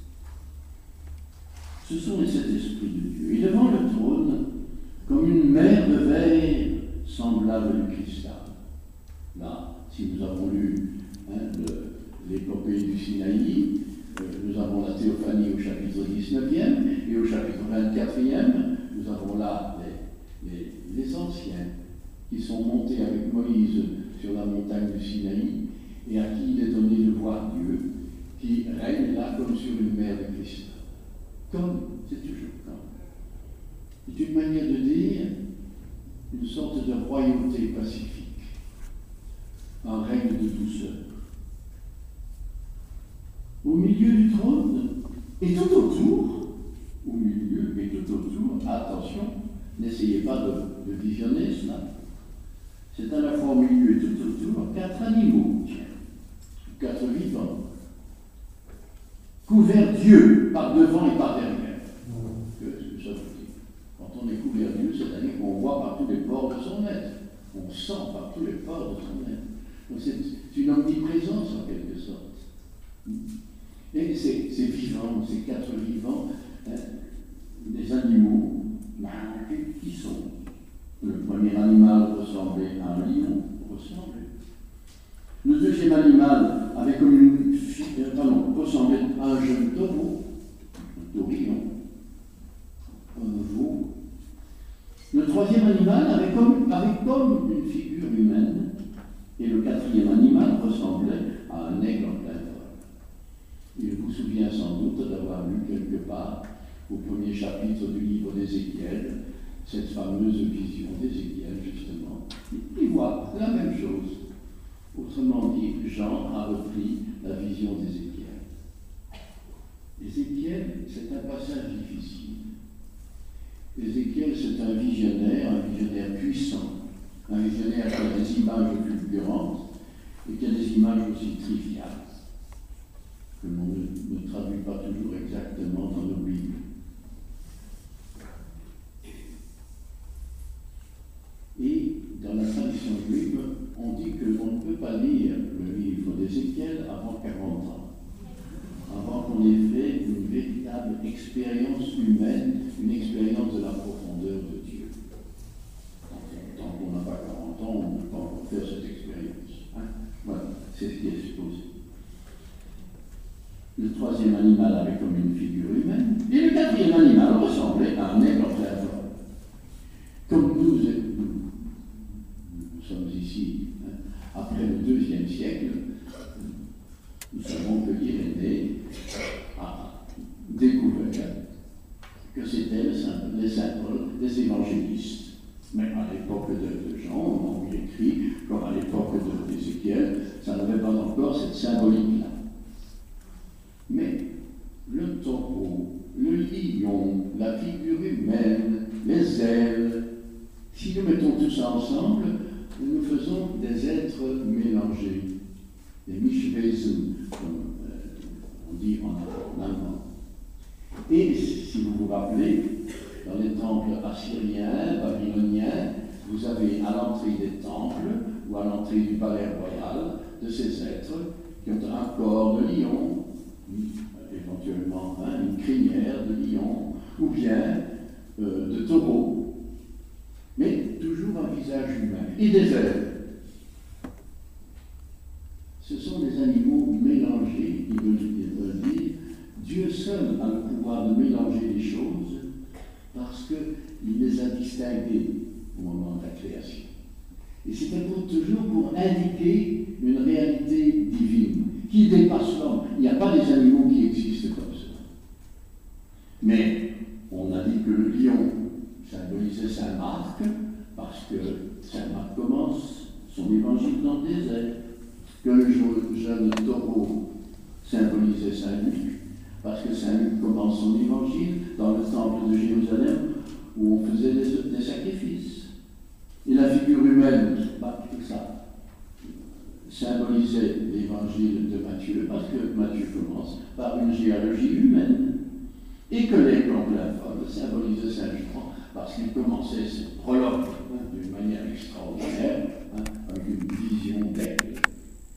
Speaker 1: Ce sont les sept esprits de Dieu. Et devant le trône, comme une mer de verre semblable du cristal. Là, si nous avons lu l'épopée du Sinaï, nous avons la théophanie au chapitre 19e, et au chapitre 24e, nous avons là les anciens qui sont montés avec Moïse sur la montagne du Sinaï, et à qui il est donné de voir Dieu, qui règne là comme sur une mer de cristal. Comme, c'est toujours comme. C'est une manière de dire une sorte de royauté pacifique, un règne de douceur. Au milieu du trône, et tout autour, au milieu et tout autour, attention, n'essayez pas de visionner cela. C'est à la fois au milieu et tout autour, 4 animaux, tiens, 4 vivants, couverts Dieu par devant et par derrière. Que ça veut dire. Quand on est couvert Dieu, c'est-à-dire qu'on voit par tous les pores de son être, on sent par tous les pores de son être. Donc c'est une omniprésence en quelque sorte. Et ces vivants, ces 4 vivants, des animaux, qui sont? Le premier animal ressemblait à un lion, Le deuxième animal avait comme une ressemblait à un jeune taureau, un taurillon, un veau. Le troisième animal avait comme une figure humaine, et le quatrième animal ressemblait à un aigle en plein vol. Il vous souvient sans doute d'avoir lu quelque part, au premier chapitre du livre d'Ézéchiel, cette fameuse vision d'Ézéchiel, justement. Il voit la même chose. Autrement dit, Jean a repris la vision d'Ézéchiel. Ézéchiel, c'est un passage difficile. Ézéchiel, c'est un visionnaire puissant, un visionnaire qui a des images fulgurantes et qui a des images aussi triviales, que l'on ne traduit pas toujours exactement dans nos Bibles. Et dans la tradition juive, on dit qu'on ne peut pas lire le livre d'Ézéchiel avant 40 ans, avant qu'on ait fait une véritable expérience humaine, une expérience de la profondeur de Dieu. Tant qu'on n'a pas 40 ans, on ne peut pas encore faire cette expérience. Voilà, c'est ce qui est supposé. Le troisième animal avait comme une figure humaine, et le quatrième animal ressemblait à un aigle en plein vol. Comme nous sommes ici, après le IIe siècle, nous savons que l'Irénée a découvert que c'était les symboles des évangélistes. Mais à l'époque de Jean, on lui écrit, comme à l'époque d'Ézéchiel, ça n'avait pas encore cette symbolique-là. Mais le taureau, le lion, la figure humaine, les ailes, si nous mettons tout ça ensemble, nous faisons des êtres mélangés, des Mischwesen, comme on dit en allemand. Et si vous vous rappelez, dans les temples assyriens, babyloniens, vous avez à l'entrée des temples ou à l'entrée du palais royal de ces êtres qui ont un corps de lion, éventuellement une crinière de lion, ou bien de taureau, mais toujours un visage humain, et des ailes. Ce sont des animaux mélangés, ils veulent dire, Dieu seul a le pouvoir de mélanger les choses parce qu'il les a distingués au moment de la création. Et c'était toujours pour indiquer une réalité divine qui dépasse l'homme. Il n'y a pas des animaux qui existent comme ça. Mais on a dit que le lion symbolisait Saint Marc, parce que Saint Marc commence son évangile dans le désert, que le jeune taureau symbolisait Saint Luc, parce que Saint Luc commence son évangile dans le temple de Jérusalem, où on faisait des sacrifices. Et la figure humaine, tout ça, symbolisait l'évangile de Matthieu, parce que Matthieu commence par une généalogie humaine. Et que l'aigle en plein vol symbolisait Saint Jean, parce qu'il commençait ce prologue d'une manière extraordinaire, avec une vision d'aigle.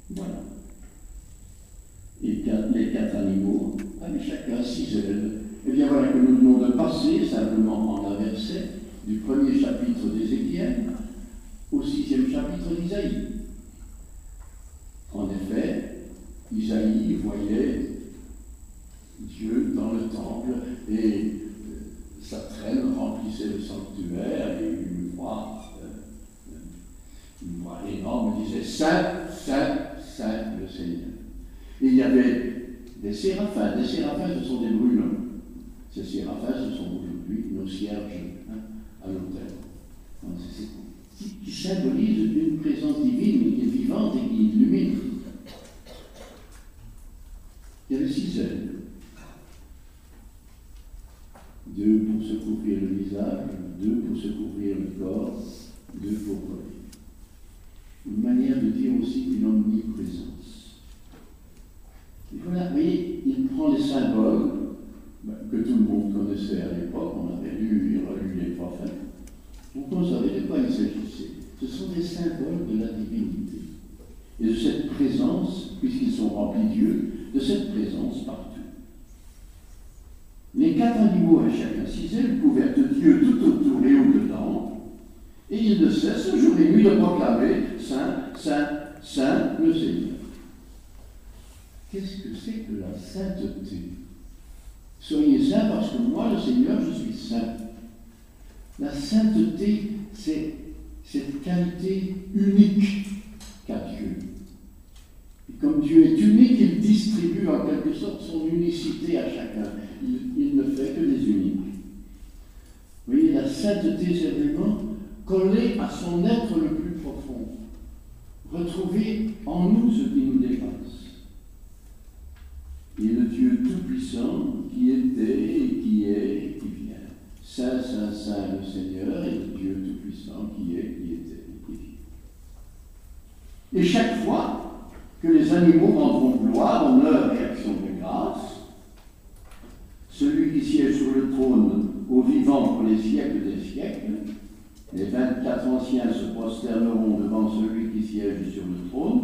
Speaker 1: penser simplement en un verset du premier chapitre d'Ézéchiel au 6e chapitre d'Isaïe. En effet, Isaïe voyait Dieu dans le temple et sa traîne remplissait le sanctuaire et une voix énorme disait Saint, Saint, Saint le Seigneur. Et il y avait des séraphins. Des séraphins, ce sont des brûlons. Ces séraphins, ce sont aujourd'hui nos cierges à l'autel. Qui symbolisent une présence divine qui est vivante et qui illumine. Il y avait 6 ailes. 2 pour se couvrir le visage, 2 pour se couvrir le corps, 2 pour voler. Une manière de dire aussi une omniprésence. Et voilà, vous voyez, il prend les symboles que tout le monde connaissait à l'époque, on avait lu et relu les prophètes, donc on savait de quoi il s'agissait. Ce sont des symboles de la divinité. Et de cette présence, puisqu'ils sont remplis de Dieu, de cette présence partout. Les 4 animaux avaient chacun 6 ailes, couvertes de Dieu tout autour et au-dedans, et ils ne cessent jour et nuit de proclamer Saint, Saint, Saint le Seigneur. Qu'est-ce que c'est que la sainteté? Soyez saints parce que moi, le Seigneur, je suis saint. La sainteté, c'est cette qualité unique qu'a Dieu. Et comme Dieu est unique, il distribue en quelque sorte son unicité à chacun. Il ne fait que des uniques. Vous voyez, la sainteté, c'est vraiment coller à son être le plus profond. Retrouver en nous ce qui nous dépasse. Et le Dieu Tout-Puissant qui était et qui est et qui vient. Saint, Saint, Saint le Seigneur et le Dieu Tout-Puissant qui est, qui était et qui vient. Et chaque fois que les animaux rendront gloire, honneur et action de grâce, celui qui siège sur le trône au vivant pour les siècles des siècles, les 24 anciens se prosterneront devant celui qui siège sur le trône.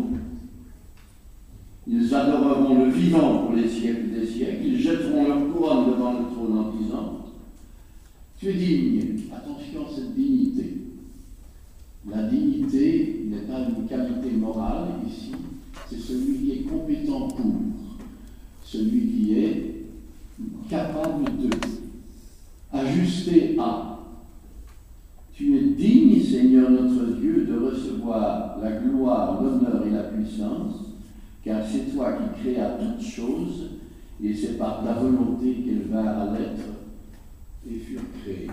Speaker 1: Ils adoreront le vivant pour les siècles des siècles. Ils jetteront leur couronne devant le trône en disant Tu es digne. Attention à cette dignité. La dignité n'est pas une qualité morale ici, c'est celui qui est compétent pour, celui qui est capable de, ajusté à. Tu es digne, Seigneur notre Dieu, de recevoir la gloire, l'honneur et la puissance, car c'est toi qui créas toutes choses, et c'est par ta volonté qu'elles vinrent à l'être et furent créées.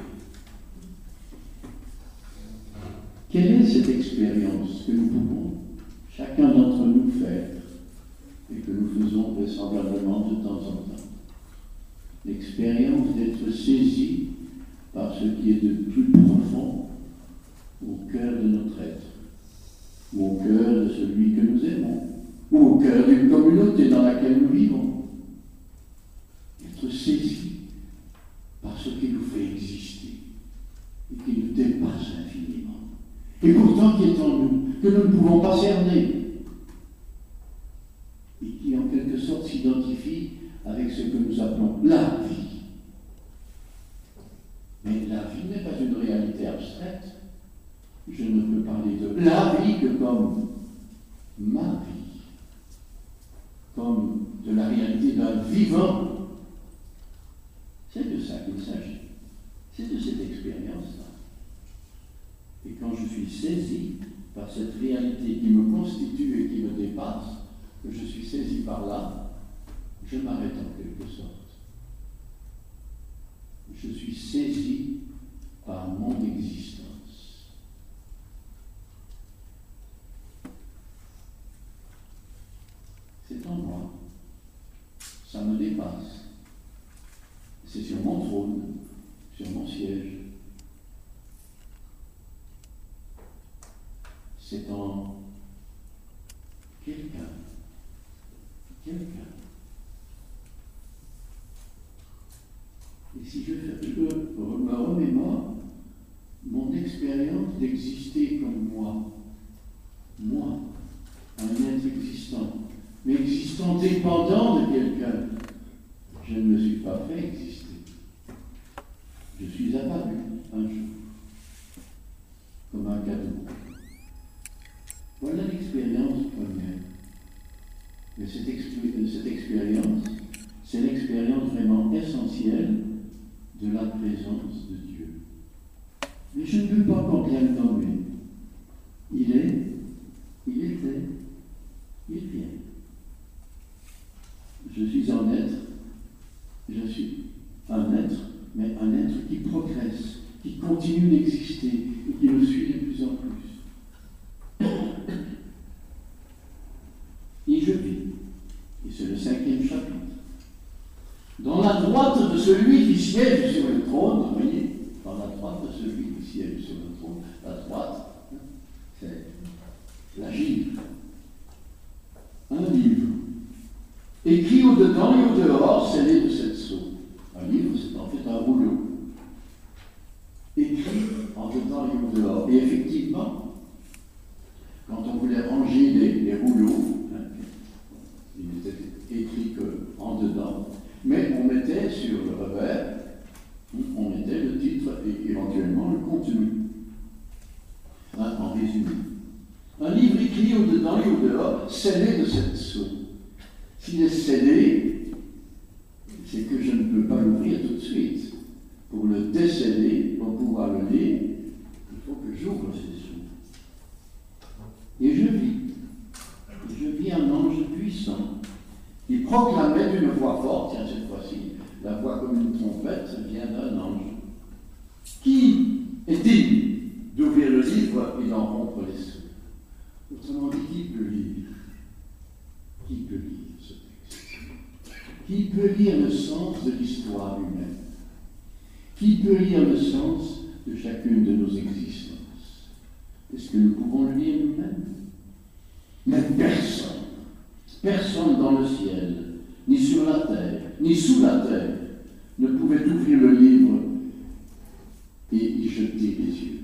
Speaker 1: Quelle est cette expérience que nous pouvons, chacun d'entre nous, faire, et que nous faisons vraisemblablement de temps en temps? L'expérience d'être saisi par ce qui est de plus profond au cœur de notre être, ou au cœur de celui que nous aimons, ou au cœur d'une communauté dans laquelle nous vivons. Être saisi par ce qui nous fait exister et qui nous dépasse infiniment, et pourtant qui est en nous, que nous ne pouvons pas cerner, et qui en quelque sorte s'identifie avec ce que nous appelons la vie. Mais la vie n'est pas une réalité abstraite. Je ne peux parler de la vie que comme ma vie, comme de la réalité d'un vivant. C'est de ça qu'il s'agit. C'est de cette expérience-là. Et quand je suis saisi par cette réalité qui me constitue et qui me dépasse, que je suis saisi par là, je m'arrête en quelque sorte. Je suis saisi par mon existence. C'est en moi. Ça me dépasse. C'est sur mon trône, sur mon siège. C'est en quelqu'un. Et si je me remémore mon expérience d'exister comme moi, un être existant, mais existant dépendant de quelqu'un, je ne me suis pas fait exister. l'expérience première. Mais cette expérience, c'est l'expérience vraiment essentielle de la présence de Dieu. Mais je ne peux pas encore bien le nommer. Il est, il était, il vient. Je suis un être, je suis un être, mais un être qui progresse, qui continue d'exister et qui me suit de plus en plus. Et je vis. Et c'est le 5e chapitre. Dans la droite de celui qui siège sur le trône, vous voyez, dans la droite de celui qui siège sur le trône, la droite, c'est la givre. Un livre, écrit au-dedans et au-dehors, scellé de 7 sceaux. Un livre, c'est en fait un rouleau. Écrit en dedans et au-dehors. Et effectivement, quand on voulait ranger les rouleaux, il n'était écrit qu'en dedans, mais on mettait sur le revers, on mettait le titre et éventuellement le contenu. En résumé. Un livre écrit au-dedans et au-dehors, scellé de 7 sceaux. S'il est scellé, c'est que je ne peux pas l'ouvrir tout de suite. Pour le déceller, pour pouvoir le lire, il faut que j'ouvre ces sceaux. Et je vis. Et je vis un ange puissant qui proclamait d'une voix forte, tiens cette fois-ci, la voix comme une trompette vient d'un ange. Qui est digne d'ouvrir le livre et d'en rompre les sceaux? Autrement dit, qui peut lire? Qui peut lire ce texte? Qui peut lire le sens de l'histoire humaine? Qui peut lire le sens de chacune de nos existences? Est-ce que nous pouvons le lire nous-mêmes? Mais personne. Personne dans le ciel, ni sur la terre, ni sous la terre, ne pouvait ouvrir le livre et y jeter les yeux.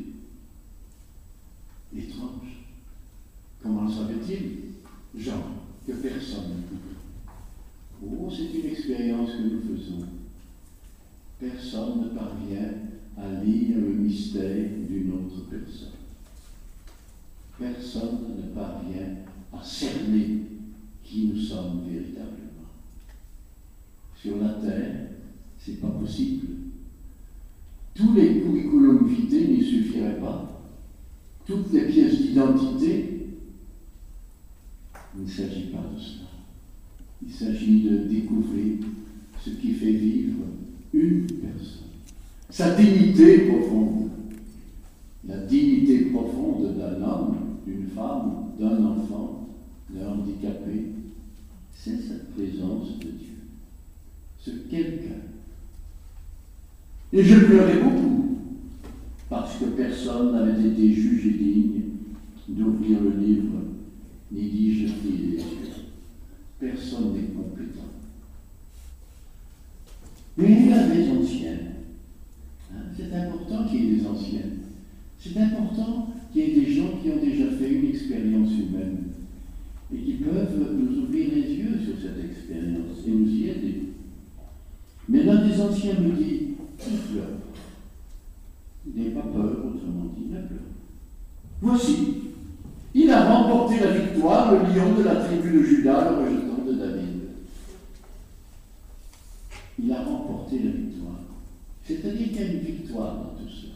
Speaker 1: Étrange. Comment le savait-il? Jean, que personne ne pouvait. Oh, c'est une expérience que nous faisons. Personne ne parvient à lire le mystère d'une autre personne. Personne ne parvient à cerner qui nous sommes véritablement. Sur la terre, c'est pas possible. Tous les curriculum vitae n'y suffiraient pas. Toutes les pièces d'identité, il ne s'agit pas de cela. Il s'agit de découvrir ce qui fait vivre une personne. Sa dignité profonde. La dignité profonde d'un homme, d'une femme, d'un enfant, d'un handicapé, c'est cette présence de Dieu. Ce quelqu'un. Et je pleurais beaucoup, parce que personne n'avait été jugé digne d'ouvrir le livre, ni d'y jeter les yeux. Personne n'est compétent. Mais il y a des anciennes. C'est important qu'il y ait des anciennes. C'est important qu'il y ait des gens qui ont déjà fait une expérience humaine et qui peuvent nous ouvrir les yeux sur cette expérience et nous y aider. Mais l'un des anciens me dit, il pleure. Il n'est pas peur, autrement dit, il a peur. Voici, il a remporté la victoire, le lion de la tribu de Juda, le rejeton de David. Il a remporté la victoire. C'est-à-dire qu'il y a une victoire dans tout cela.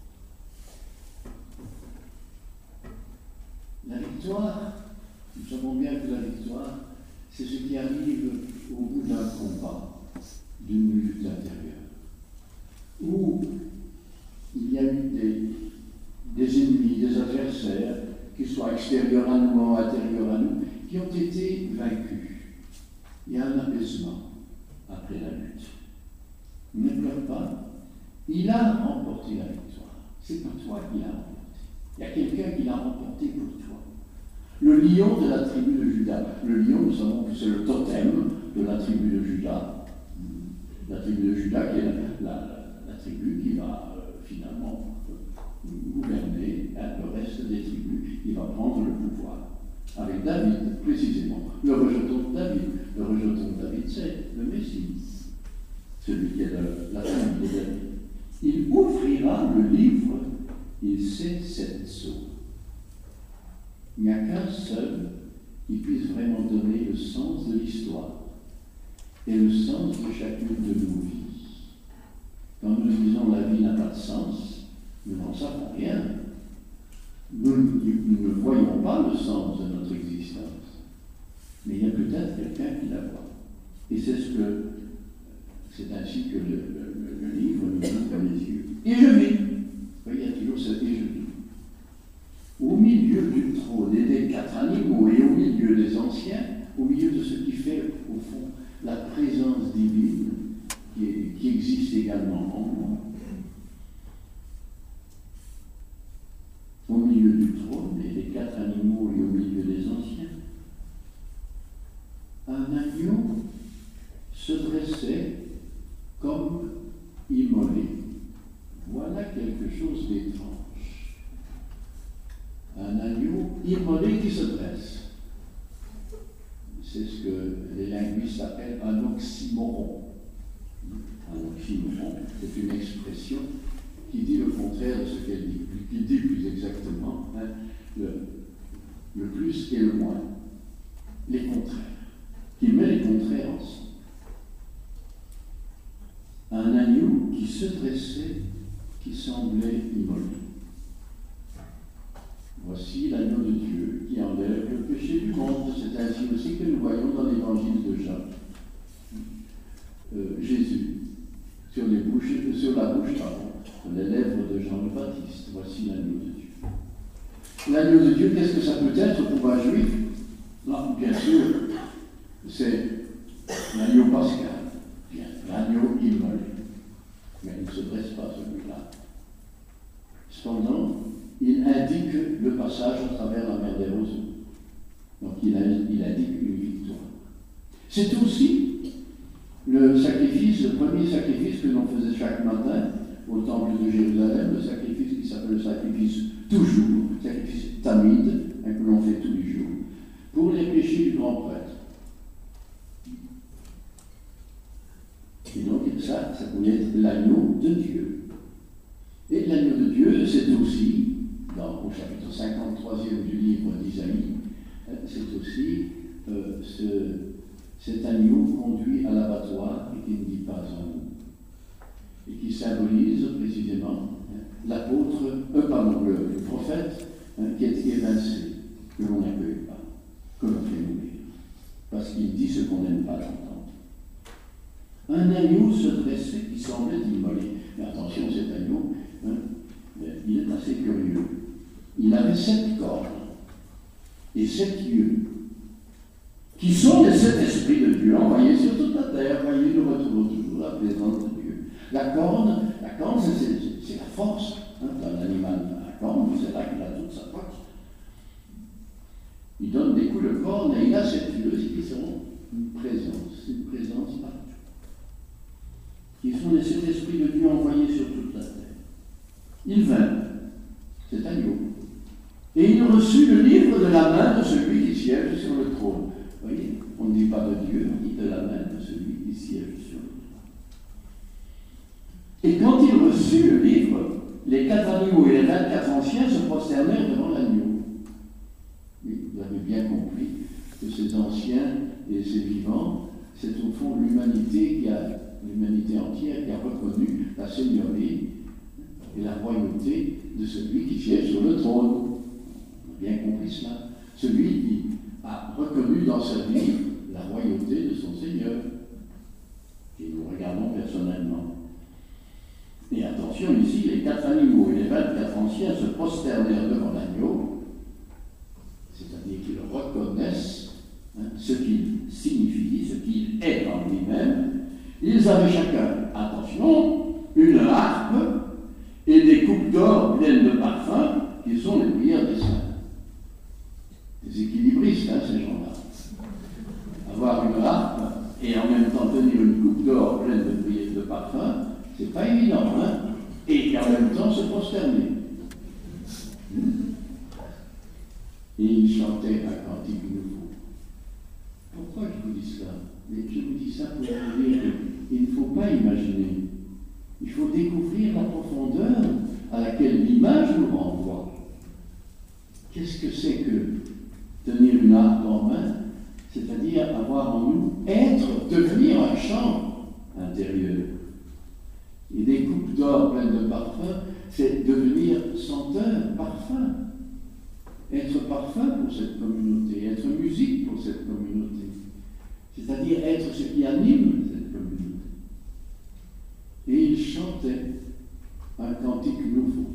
Speaker 1: La victoire, nous savons bien que la victoire, c'est ce qui arrive au bout d'un combat, d'une lutte intérieure, où il y a eu des ennemis, des adversaires, qu'ils soient extérieurs à nous ou intérieurs à nous, qui ont été vaincus. Il y a un apaisement après la lutte. Ne pleure pas. Il a remporté la victoire. C'est pas toi qui l'as remporté. Il y a quelqu'un qui l'a remporté pour toi. Le lion de la tribu de Juda. Le lion, nous savons que c'est le totem de la tribu de Juda. La tribu de Juda qui est la tribu qui va finalement gouverner le reste des tribus. Il va prendre le pouvoir. Avec David, précisément. Le rejeton de David. Le rejeton de David, c'est le Messie. Celui qui est la tribu de David. Il ouvrira le livre, il sait 7 sceaux. Il n'y a qu'un seul qui puisse vraiment donner le sens de l'histoire et le sens de chacune de nos vies. Quand nous disons la vie n'a pas de sens, nous n'en savons rien. Nous ne voyons pas le sens de notre existence. Mais il y a peut-être quelqu'un qui la voit. Et c'est ainsi que le livre nous ouvre les yeux. Et je vis. Il y a toujours cet et je vis. Au milieu du trône et des 4 animaux, et au milieu des anciens, au milieu de ce qui fait, au fond, la présence divine qui existe également en moi. Au milieu du trône et des 4 animaux et au milieu des anciens, un agneau se dressait comme immolé. Voilà quelque chose d'étrange. Un agneau immolé qui se dresse. C'est ce que les linguistes appellent un oxymoron. Un oxymoron, c'est une expression qui dit le contraire de ce qu'elle dit, qui dit plus exactement le plus et le moins, les contraires, qui met les contraires ensemble. Un agneau qui se dressait, qui semblait immolé. Voici l'agneau de Dieu qui enlève le péché du monde. C'est ainsi aussi que nous voyons dans l'évangile de Jean. Jésus, sur les lèvres de Jean le Baptiste. Voici l'agneau de Dieu. L'agneau de Dieu, qu'est-ce que ça peut être pour un juif? Non, bien sûr, c'est l'agneau pascal, bien, l'agneau immolé. Mais il ne se dresse pas celui-là. Cependant, il indique le passage à travers la mer des roseaux. Donc il indique une victoire. C'est aussi le premier sacrifice que l'on faisait chaque matin au temple de Jérusalem, le sacrifice qui s'appelle le sacrifice toujours, le sacrifice tamide, que l'on fait tous les jours, pour les péchés du grand prêtre. Et donc ça pouvait être l'agneau de Dieu. Et l'agneau de Dieu, c'est aussi, au chapitre 53e du livre d'Isaïe, c'est aussi cet agneau conduit à l'abattoir et qui ne dit pas un mot, et qui symbolise précisément le prophète qui est évincé, que l'on n'accueille pas, que l'on fait mourir, parce qu'il dit ce qu'on n'aime pas l'entendre. Un agneau se dressait qui semblait immolé. Mais attention, cet agneau, il est assez curieux. Il avait 7 cornes et 7 yeux, qui sont les 7 esprits de Dieu envoyés sur toute la terre. Voyez, nous retrouvons toujours la présence de Dieu. La corne c'est la force d'un animal. La corne, c'est là qu'il a toute sa force. Il donne des coups de corne et il a 7 yeux qui sont une présence partout. Qui sont les 7 esprits de Dieu envoyés sur toute la terre. Il vint, cet agneau, et il reçut le livre de la main de celui qui siège sur le trône. Vous voyez, on ne dit pas de Dieu, on dit de la main de celui qui siège sur le trône. Et quand il reçut le livre, les 4 animaux et les 24 anciens se prosternèrent devant l'agneau. Vous avez bien compris que ces anciens et ces vivants, c'est au fond l'humanité entière qui a reconnu la seigneurie et la royauté de celui qui siège sur le trône. On a bien compris cela. Celui qui a reconnu dans sa vie la royauté de son Seigneur, et nous regardons personnellement. Et attention, ici, les 4 animaux et les 24 anciens se prosternèrent devant l'agneau, c'est-à-dire qu'ils reconnaissent ce qu'il signifie, ce qu'il est en lui-même. Ils avaient chacun, attention, une harpe et des coupes d'or pleines de parfums, qui sont les prières des saints. Des équilibristes, ces gens-là. Avoir une harpe et en même temps tenir une coupe d'or pleine de prières de parfums, c'est pas évident, et en même temps se prosterner. Et ils chantaient un cantique nouveau. Pourquoi je vous dis ça? Mais je vous dis ça pour vous dire qu'il ne faut pas imaginer. Il faut découvrir la profondeur à laquelle l'image nous renvoie. Qu'est-ce que c'est que tenir une harpe en main? C'est-à-dire avoir en nous, devenir un chant intérieur. Et des coupes d'or pleines de parfums, c'est devenir senteur, parfum. Être parfum pour cette communauté, être musique pour cette communauté. C'est-à-dire être ce qui anime cette communauté. Et il chantait un cantique nouveau.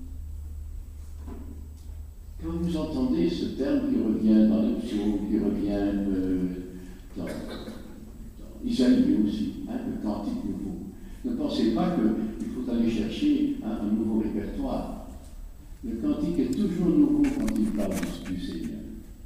Speaker 1: Quand vous entendez ce terme qui revient dans les psaumes, qui revient dans Isaïe aussi, le cantique nouveau, ne pensez pas qu'il faut aller chercher un nouveau répertoire. Le cantique est toujours nouveau quand il parle du Seigneur.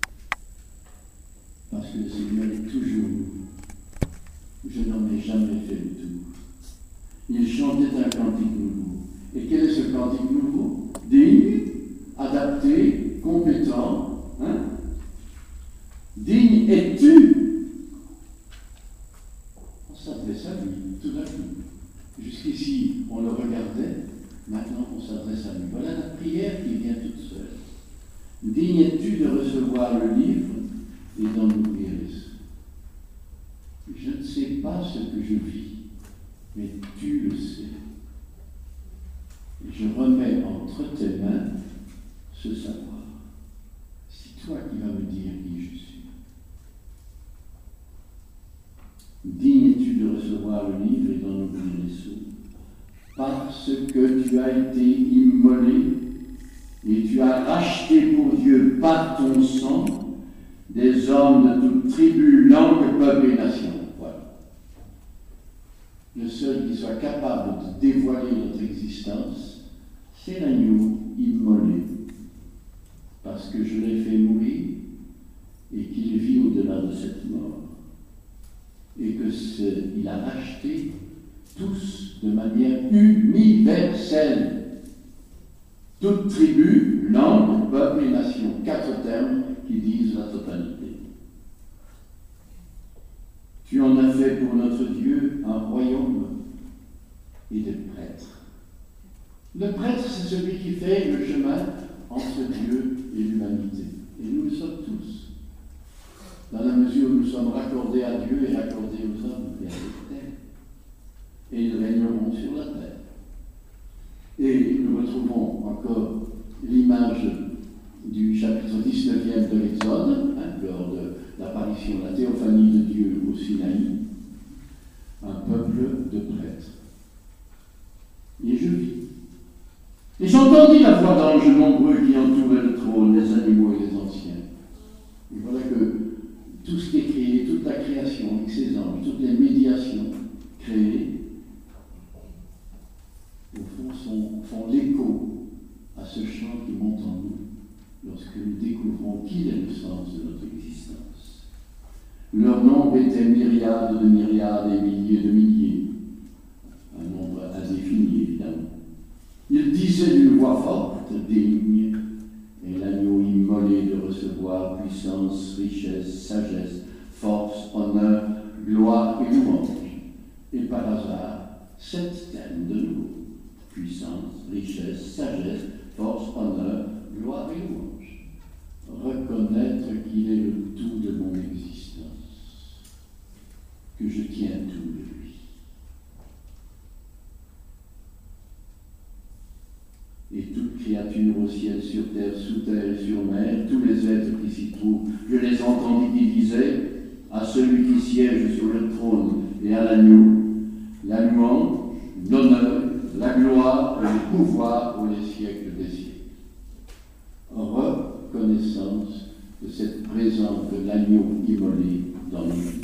Speaker 1: Parce que le Seigneur est toujours nouveau. Je n'en ai jamais fait le tour. Il chantait un cantique nouveau. Et quel est ce cantique nouveau? Digne, adapté, compétent. Digne es-tu? On s'adresse à lui, tout à coup. Jusqu'ici, on le regardait. Maintenant, on s'adresse à lui. Voilà la prière qui vient toute seule. Digne es-tu de recevoir le livre et d'en ouvrir les yeux? Je ne sais pas ce que je vis, mais tu le sais. Et je remets entre tes mains ce savoir. C'est toi qui vas me dire qui je suis. Digne es-tu de recevoir le livre et d'en ouvrir les sceaux, parce que tu as été immolé et tu as racheté pour Dieu par ton sang des hommes de toute tribu, langue, peuple et nation. Voilà. Le seul qui soit capable de dévoiler notre existence, c'est l'agneau immolé, parce que je l'ai fait mourir et qu'il vit au-delà de cette mort. Et qu'il a racheté tous de manière universelle. Toute tribu, langue, peuple et nation. 4 termes qui disent la totalité. Tu en as fait pour notre Dieu un royaume et des prêtres. Le prêtre, c'est celui qui fait le chemin entre Dieu et l'humanité. Et nous le sommes tous. Dans la mesure où nous sommes raccordés à Dieu et raccordés aux hommes et à la terre. Et ils régneront sur la terre. Et nous retrouvons encore l'image du chapitre 19e de l'Exode, lors de l'apparition, la théophanie de Dieu au Sinaï, un peuple de prêtres. Et je vis. Et j'entendis la voix d'anges nombreux qui entouraient le trône, les animaux et les anciens. Et voilà que tout ce qui est créé, toute la création avec ses anges, toutes les médiations créées, au fond, font l'écho à ce chant qui monte en nous lorsque nous découvrons qu'il est le sens de notre existence. Leur nombre était myriades de myriades et milliers de milliers, un nombre indéfini évidemment. Ils disaient d'une voix forte, digne, et l'agneau immolé de recevoir puissance, richesse, sagesse, force, honneur, gloire et louange. Et par hasard, 7 thèmes de nouveau. Puissance, richesse, sagesse, force, honneur, gloire et louange. Reconnaître qu'il est le tout de mon existence, que je tiens tout de lui. Et toute créature au ciel, sur terre, sous terre et sur mer, tous les êtres qui s'y trouvent, je les entendis qui disaient à celui qui siège sur le trône et à l'agneau, la louange, l'honneur, la gloire et le pouvoir pour les siècles des siècles. Reconnaissance de cette présence de l'agneau immolé dans nos vies.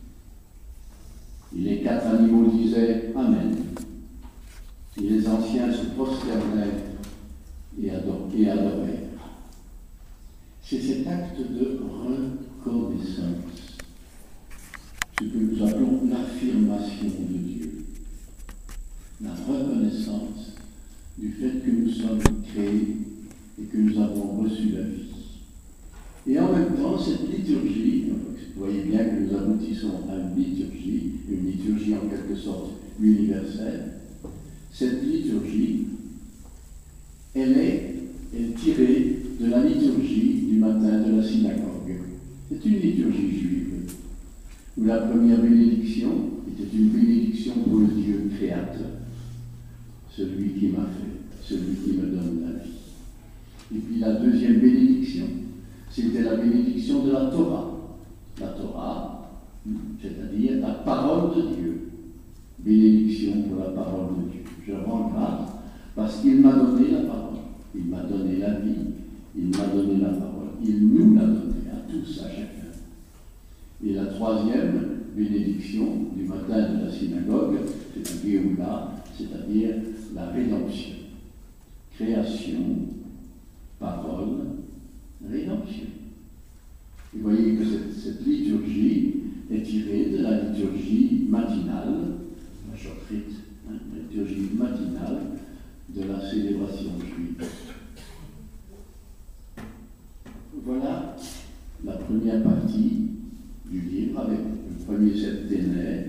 Speaker 1: Et les 4 animaux disaient Amen. Et les anciens se prosternèrent et adorèrent. C'est cet acte de reconnaissance, ce que nous appelons l'affirmation de Dieu. La reconnaissance du fait que nous sommes créés et que nous avons reçu la vie. Et en même temps, cette liturgie, vous voyez bien que nous aboutissons à une liturgie en quelque sorte universelle. Cette liturgie, elle est tirée de la liturgie du matin de la synagogue. C'est une liturgie juive, où la première bénédiction était une bénédiction pour le Dieu créateur, celui qui m'a fait, celui qui me donne la vie. Et puis la deuxième bénédiction, c'était la bénédiction de la Torah. La Torah, c'est-à-dire la parole de Dieu. Bénédiction pour la parole de Dieu. Je rends grâce parce qu'il m'a donné la parole. Il m'a donné la vie. Il m'a donné la parole. Il nous l'a donné à tous, à chacun. Et la troisième bénédiction du matin de la synagogue, c'est la Géoula, c'est-à-dire la rédemption. Création, parole, rédemption. Vous voyez que cette liturgie est tirée de la liturgie matinale, la Shochrite, la liturgie matinale de la célébration juive. Voilà la première partie du livre avec le premier septénaire,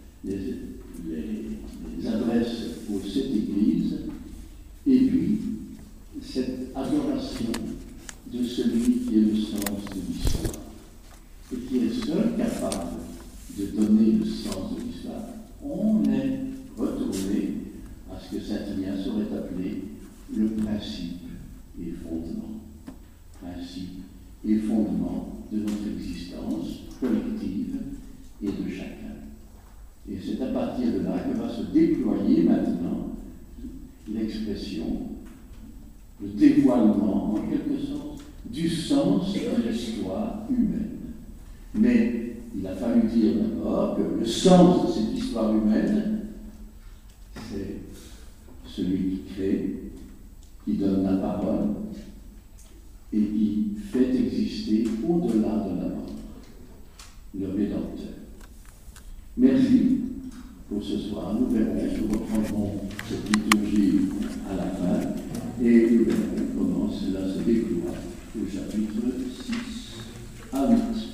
Speaker 1: les adresses aux 7 églises, et puis cette adoration de celui qui est le sens de l'histoire, et qui est seul capable de donner le sens de l'histoire. On est retourné à ce que saint Ignace aurait appelé le principe et fondement. Principe et fondement de notre existence collective et de chacun. Et c'est à partir de là que va se déployer maintenant l'expression, le dévoilement, en quelque sorte, du sens de l'histoire humaine. Mais il a fallu dire d'abord que le sens de cette histoire humaine, c'est celui qui crée, qui donne la parole et qui fait exister au-delà de la mort, le Rédempteur. Merci pour ce soir. Nous verrons, nous reprendrons cette liturgie à la fin et nous verrons comment cela se déploie au chapitre 6 à 8.